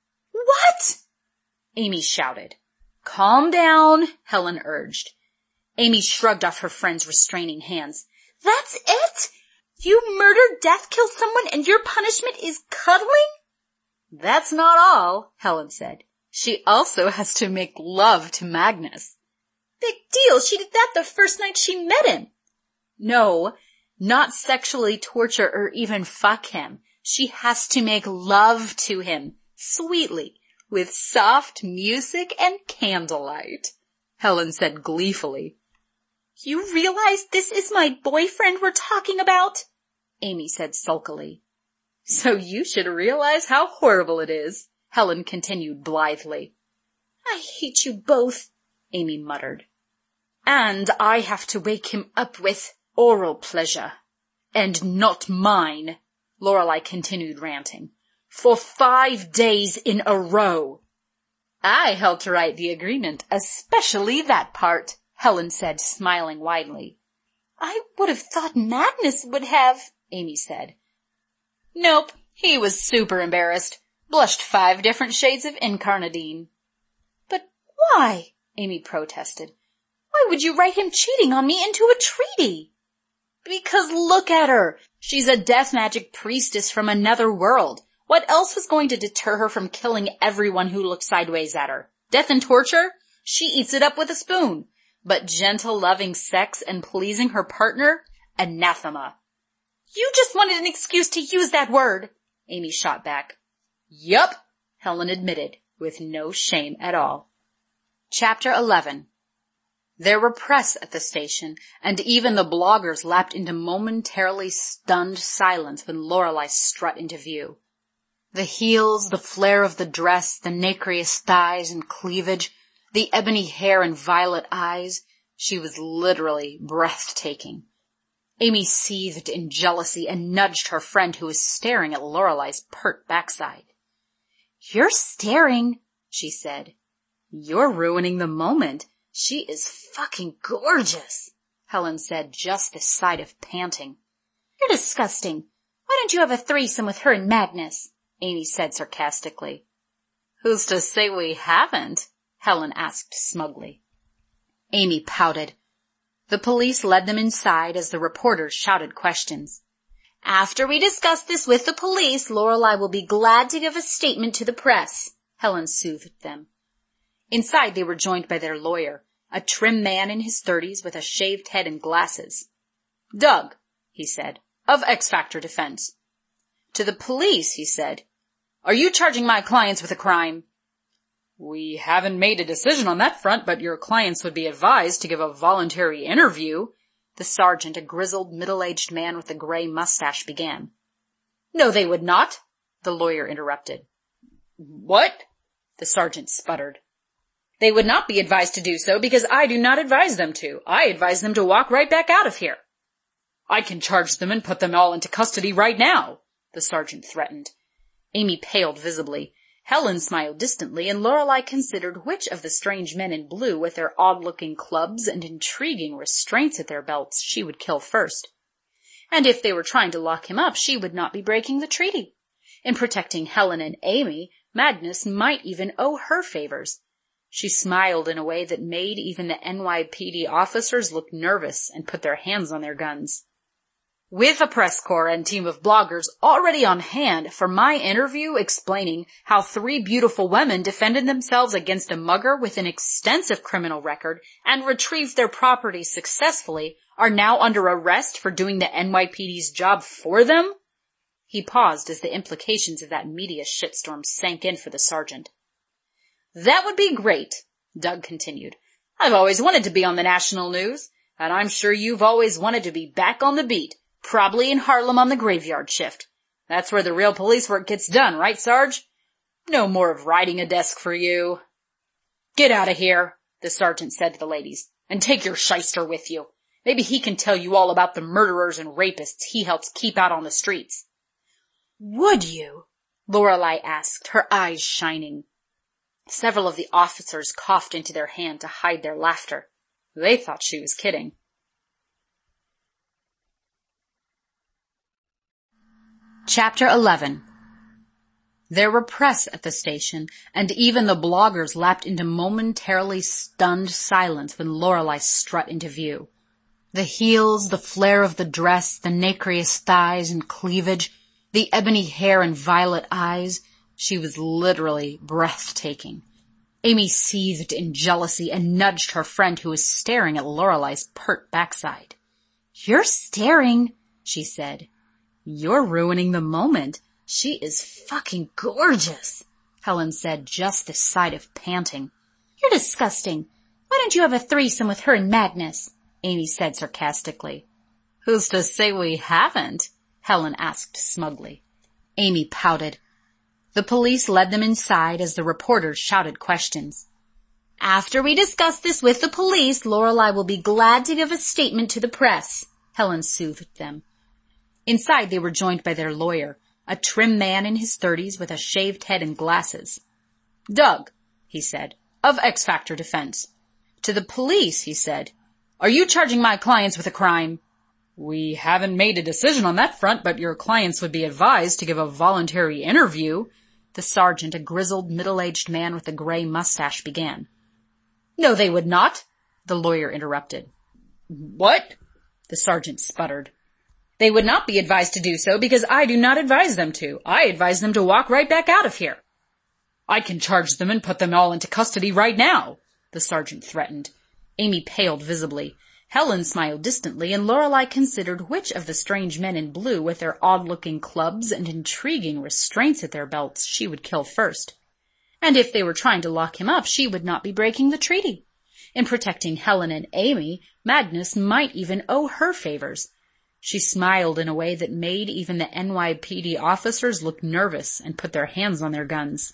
[SPEAKER 2] What?
[SPEAKER 1] Amy shouted. Calm down, Helen urged. Amy shrugged off her friend's restraining hands.
[SPEAKER 2] That's it? You murdered, death killed someone, and your punishment is cuddling?
[SPEAKER 1] That's not all, Helen said. She also has to make love to Magnus.
[SPEAKER 2] Big deal. She did that the first night she met him.
[SPEAKER 1] No, not sexually torture or even fuck him. She has to make love to him, sweetly, with soft music and candlelight, Helen said gleefully.
[SPEAKER 2] You realize this is my boyfriend we're talking about?
[SPEAKER 1] Amy said sulkily. So you should realize how horrible it is, Helen continued blithely.
[SPEAKER 2] I hate you both,
[SPEAKER 1] Amy muttered. And I have to wake him up with oral pleasure. And not mine, Lorelei continued ranting. For 5 days in a row. I helped write the agreement, especially that part, Helen said, smiling widely.
[SPEAKER 2] I would have thought Magnus would have,
[SPEAKER 1] Amy said. Nope, he was super embarrassed. Blushed 5 different shades of incarnadine.
[SPEAKER 2] But why?
[SPEAKER 1] Amy protested.
[SPEAKER 2] Why would you write him cheating on me into a treaty?
[SPEAKER 1] Because look at her. She's a death magic priestess from another world. What else was going to deter her from killing everyone who looked sideways at her? Death and torture? She eats it up with a spoon. But gentle, loving sex and pleasing her partner? Anathema.
[SPEAKER 2] You just wanted an excuse to use that word,
[SPEAKER 1] Amy shot back. Yup, Helen admitted, with no shame at all. Chapter 11. There were press at the station, and even the bloggers lapsed into momentarily stunned silence when Lorelei strut into view. The heels, the flare of the dress, the nacreous thighs and cleavage, the ebony hair and violet eyes, she was literally breathtaking. Amy seethed in jealousy and nudged her friend who was staring at Lorelei's pert backside. You're staring, she said. You're ruining the moment. She is fucking gorgeous, Helen said, just this side of panting.
[SPEAKER 2] You're disgusting. Why don't you have a threesome with her and Magnus?
[SPEAKER 1] Amy said sarcastically. Who's to say we haven't? Helen asked smugly. Amy pouted. The police led them inside as the reporters shouted questions. After we discuss this with the police, Lorelei will be glad to give a statement to the press, Helen soothed them. Inside they were joined by their lawyer, a trim man in his 30s with a shaved head and glasses. Doug, he said, of X Factor Defense. To the police, he said, are you charging my clients with a crime? We haven't made a decision on that front, but your clients would be advised to give a voluntary interview, the sergeant, a grizzled, middle-aged man with a gray mustache, began. No, they would not, the lawyer interrupted. What? The sergeant sputtered. They would not be advised to do so because I do not advise them to. I advise them to walk right back out of here. I can charge them and put them all into custody right now, the sergeant threatened. Amy paled visibly. Helen smiled distantly, and Lorelei considered which of the strange men in blue with their odd-looking clubs and intriguing restraints at their belts she would kill first. And if they were trying to lock him up, she would not be breaking the treaty. In protecting Helen and Amy, Magnus might even owe her favors. She smiled in a way that made even the NYPD officers look nervous and put their hands on their guns. With a press corps and team of bloggers already on hand for my interview explaining how 3 beautiful women defended themselves against a mugger with an extensive criminal record and retrieved their property successfully, are now under arrest for doing the NYPD's job for them? He paused as the implications of that media shitstorm sank in for the sergeant. That would be great, Doug continued. I've always wanted to be on the national news, and I'm sure you've always wanted to be back on the beat. Probably in Harlem on the graveyard shift. That's where the real police work gets done, right, Sarge? No more of riding a desk for you. Get out of here, the sergeant said to the ladies, and take your shyster with you. Maybe he can tell you all about the murderers and rapists he helps keep out on the streets. Would you? Lorelei asked, her eyes shining.
[SPEAKER 2] Several of the officers coughed into their hand to hide their laughter. They thought she was kidding. Chapter 11. There were press at the station, and even the bloggers lapsed into momentarily stunned silence when Lorelei strut into view. The heels, the flare of the dress, the nacreous thighs and cleavage, the ebony hair and violet eyes, she was literally breathtaking. Amy seethed in jealousy and nudged her friend who was staring at Lorelei's pert backside. "You're staring," she said. "You're ruining the moment. She is fucking gorgeous," Helen said, just this side of panting. "You're disgusting. Why don't you have a threesome with her and Magnus?" Amy said sarcastically. "Who's to say we haven't?" Helen asked smugly. Amy pouted. The police led them inside as the reporters shouted questions. "After we discuss this with the police, Lorelei will be glad to give a statement to the press," Helen soothed them. Inside they were joined by their lawyer, a trim man in his 30s with a shaved head and glasses. "Doug," he said, "of X Factor Defense." To the police, he said, "Are you charging my clients with a crime?" "We haven't made a decision on that front, but your clients would be advised to give a voluntary interview," the sergeant, a grizzled, middle-aged man with a gray mustache, began. "No, they would not," the lawyer interrupted. "What?" the sergeant sputtered. "They would not be advised to do so because I do not advise them to. I advise them to walk right back out of here." "I can charge them and put them all into custody right now," the sergeant threatened. Amy paled visibly. Helen smiled distantly, and Lorelei considered which of the strange men in blue with their odd-looking clubs and intriguing restraints at their belts she would kill first. And if they were trying to lock him up, she would not be breaking the treaty. In protecting Helen and Amy, Magnus might even owe her favors. She smiled in a way that made even the NYPD officers look nervous and put their hands on their guns.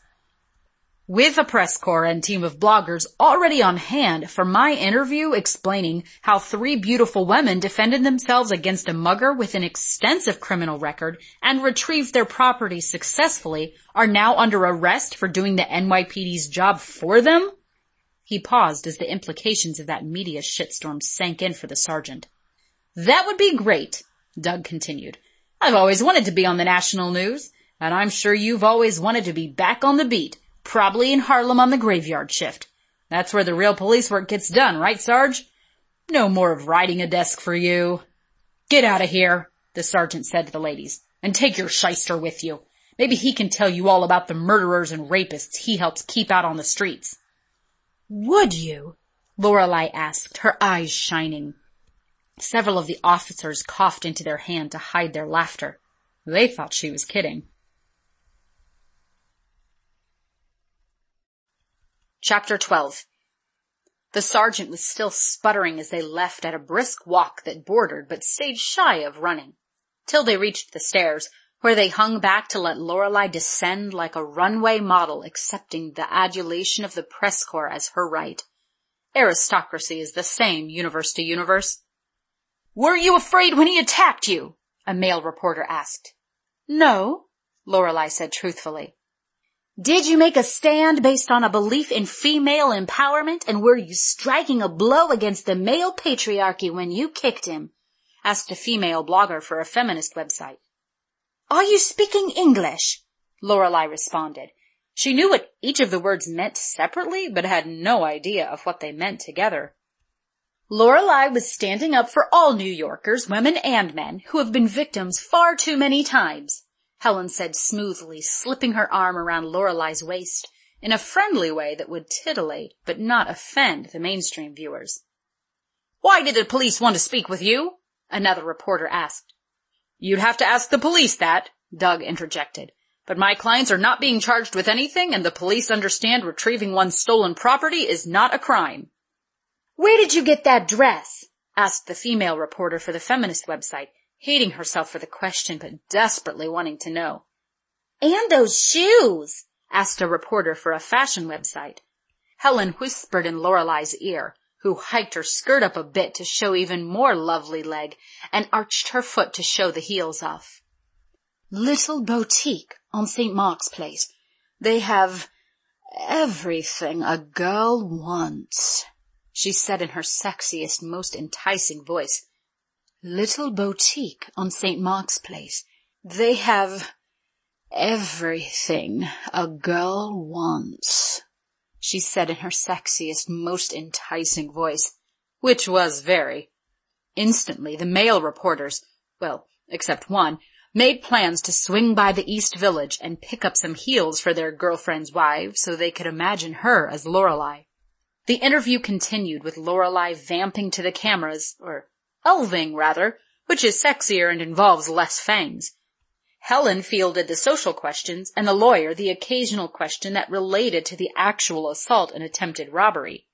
[SPEAKER 2] "With a press corps and team of bloggers already on hand for my interview explaining how 3 beautiful women defended themselves against a mugger with an extensive criminal record and retrieved their property successfully, are now under arrest for doing the NYPD's job for them?" He paused as the implications of that media shitstorm sank in for the sergeant. "That would be great," Doug continued. "I've always wanted to be on the national news, and I'm sure you've always wanted to be back on the beat. Probably in Harlem on the graveyard shift. That's where the real police work gets done, right, Sarge? No more of riding a desk for you." "Get out of here," the sergeant said to the ladies, "and take your shyster with you. Maybe he can tell you all about the murderers and rapists he helps keep out on the streets." "Would you?" Lorelei asked, her eyes shining. Several of the officers coughed into their hand to hide their laughter. They thought she was kidding. Chapter 12. The sergeant was still sputtering as they left at a brisk walk that bordered but stayed shy of running, till they reached the stairs, where they hung back to let Lorelei descend like a runway model, accepting the adulation of the press corps as her right. Aristocracy is the same, universe to universe. "Were you afraid when he attacked you?" a male reporter asked. "No," Lorelei said truthfully. "Did you make a stand based on a belief in female empowerment, and were you striking a blow against the male patriarchy when you kicked him?" asked a female blogger for a feminist website. "Are you speaking English?" Lorelei responded. She knew what each of the words meant separately, but had no idea of what they meant together. Lorelei was standing up for all New Yorkers, women and men, who have been victims far too many times, Helen said smoothly, slipping her arm around Lorelei's waist in a friendly way that would titillate but not offend the mainstream viewers. "Why did the police want to speak with you?" another reporter asked. "You'd have to ask the police that," Doug interjected. "But my clients are not being charged with anything, and the police understand retrieving one's stolen property is not a crime." "Where did you get that dress?" asked the female reporter for the feminist website, hating herself for the question but desperately wanting to know. "And those shoes?" asked a reporter for a fashion website. Helen whispered in Lorelei's ear, who hiked her skirt up a bit to show even more lovely leg and arched her foot to show the heels off. "Little boutique on St. Mark's Place. They have
[SPEAKER 1] Everything a girl wants, she said in her sexiest, most enticing voice. Little boutique on St. Mark's Place. They have everything a girl wants, she said in her sexiest, most enticing voice, which was very. Instantly, the male reporters, well, except one, made plans to swing by the East Village and pick up some heels for their girlfriends' wives so they could imagine her as Lorelei. The interview continued with Lorelei vamping to the cameras, or elving, rather, which is sexier and involves less fangs. Helen fielded the social questions, and the lawyer the occasional question that related to the actual assault and attempted robbery.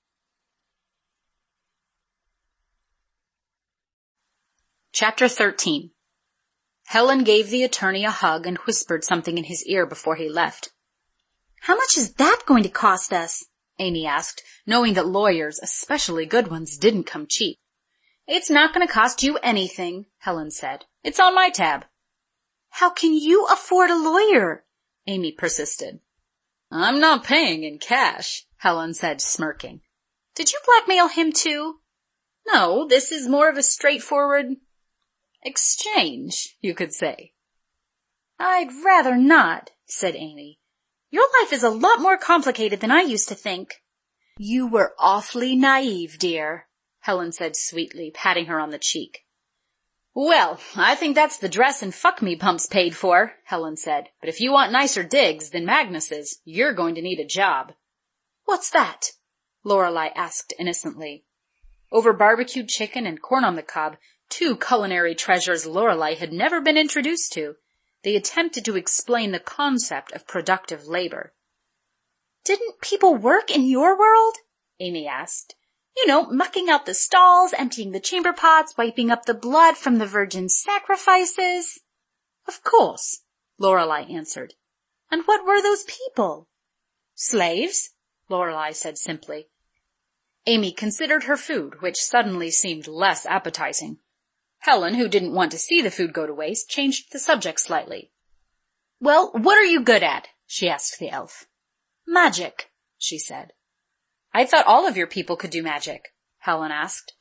[SPEAKER 1] Chapter 13. Helen gave the attorney a hug and whispered something in his ear before he left.
[SPEAKER 2] "How much is that going to cost us?"
[SPEAKER 1] Amy asked, knowing that lawyers, especially good ones, didn't come cheap. "It's not going to cost you anything," Helen said. "It's on my tab."
[SPEAKER 2] "How can you afford a lawyer?"
[SPEAKER 1] Amy persisted. "I'm not paying in cash," Helen said, smirking. "Did you blackmail him too?" "No, this is more of a straightforward exchange, you could say."
[SPEAKER 2] "I'd rather not," said Amy. "Your life is a lot more complicated than I used to think."
[SPEAKER 1] "You were awfully naive, dear," Helen said sweetly, patting her on the cheek. "Well, I think that's the dress and fuck me pumps paid for," Helen said. "But if you want nicer digs than Magnus's, you're going to need a job." "What's that?" Lorelei asked innocently. Over barbecued chicken and corn on the cob, two culinary treasures Lorelei had never been introduced to, they attempted to explain the concept of productive labor.
[SPEAKER 2] "Didn't people work in your world?" Amy asked. "You know, mucking out the stalls, emptying the chamber pots, wiping up the blood from the virgin sacrifices."
[SPEAKER 1] "Of course," Lorelei answered.
[SPEAKER 2] "And what were those people?"
[SPEAKER 1] "Slaves," Lorelei said simply. Amy considered her food, which suddenly seemed less appetizing. Helen, who didn't want to see the food go to waste, changed the subject slightly. "Well, what are you good at?" she asked the elf. "Magic," she said. "I thought all of your people could do magic," Helen asked.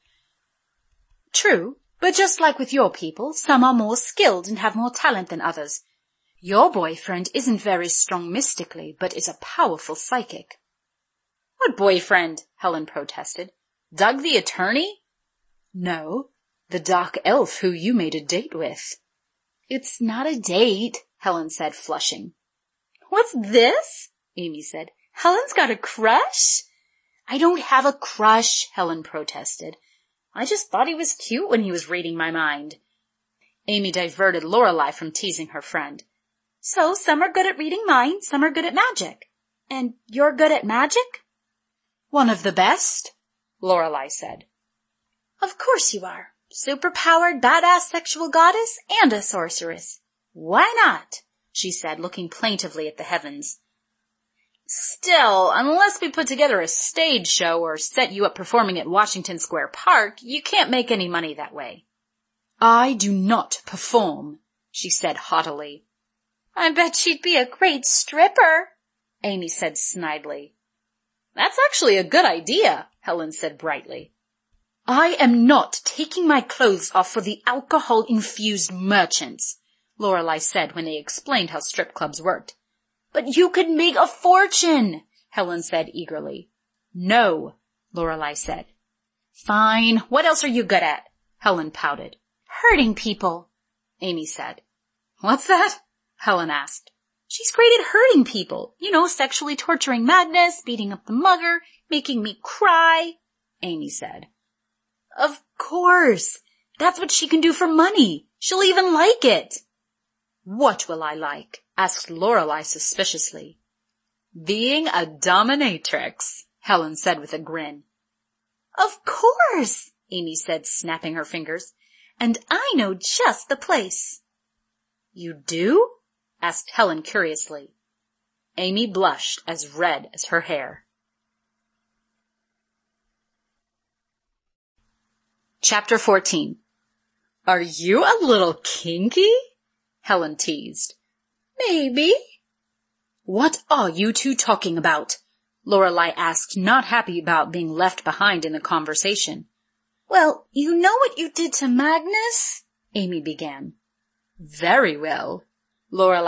[SPEAKER 1] "True, but just like with your people, some are more skilled and have more talent than others. Your boyfriend isn't very strong mystically, but is a powerful psychic." "What boyfriend?" Helen protested. "Doug the attorney?" "No, the dark elf who you made a date with." "It's not a date," Helen said, flushing.
[SPEAKER 2] "What's this?" Amy said. "Helen's got a crush?"
[SPEAKER 1] "I don't have a crush," Helen protested. "I just thought he was cute when he was reading my mind." Amy diverted Lorelei from teasing her friend.
[SPEAKER 2] "So some are good at reading minds, some are good at magic. And you're good at magic?"
[SPEAKER 1] "One of the best," Lorelei said.
[SPEAKER 2] "Of course you are. Superpowered, badass sexual goddess and a sorceress. Why not?" she said, looking plaintively at the heavens.
[SPEAKER 1] "Still, unless we put together a stage show or set you up performing at Washington Square Park, you can't make any money that way." "I do not perform," she said haughtily.
[SPEAKER 2] "I bet she'd be a great stripper,"
[SPEAKER 1] Amy said snidely. "That's actually a good idea," Helen said brightly. "I am not taking my clothes off for the alcohol-infused merchants," Lorelei said when they explained how strip clubs worked. "But you could make a fortune," Helen said eagerly. "No," Lorelei said. "Fine. What else are you good at?" Helen pouted.
[SPEAKER 2] "Hurting people,"
[SPEAKER 1] Amy said. "What's that?" Helen asked. "She's great at hurting people. You know, sexually torturing Magnus, beating up the mugger, making me cry," Amy said. "Of course. That's what she can do for money. She'll even like it." "What will I like?" asked Lorelei suspiciously. "Being a dominatrix," Helen said with a grin.
[SPEAKER 2] "Of course," Amy said, snapping her fingers. "And I know just the place."
[SPEAKER 1] "You do?" asked Helen curiously. Amy blushed as red as her hair. Chapter 14. "Are you a little kinky?" Helen teased.
[SPEAKER 2] "Maybe."
[SPEAKER 1] What are you two talking about? Lorelei asked, not happy about being left behind in the conversation.
[SPEAKER 2] Well, you know what you did to Magnus? Amy began.
[SPEAKER 1] Very well, Lorelei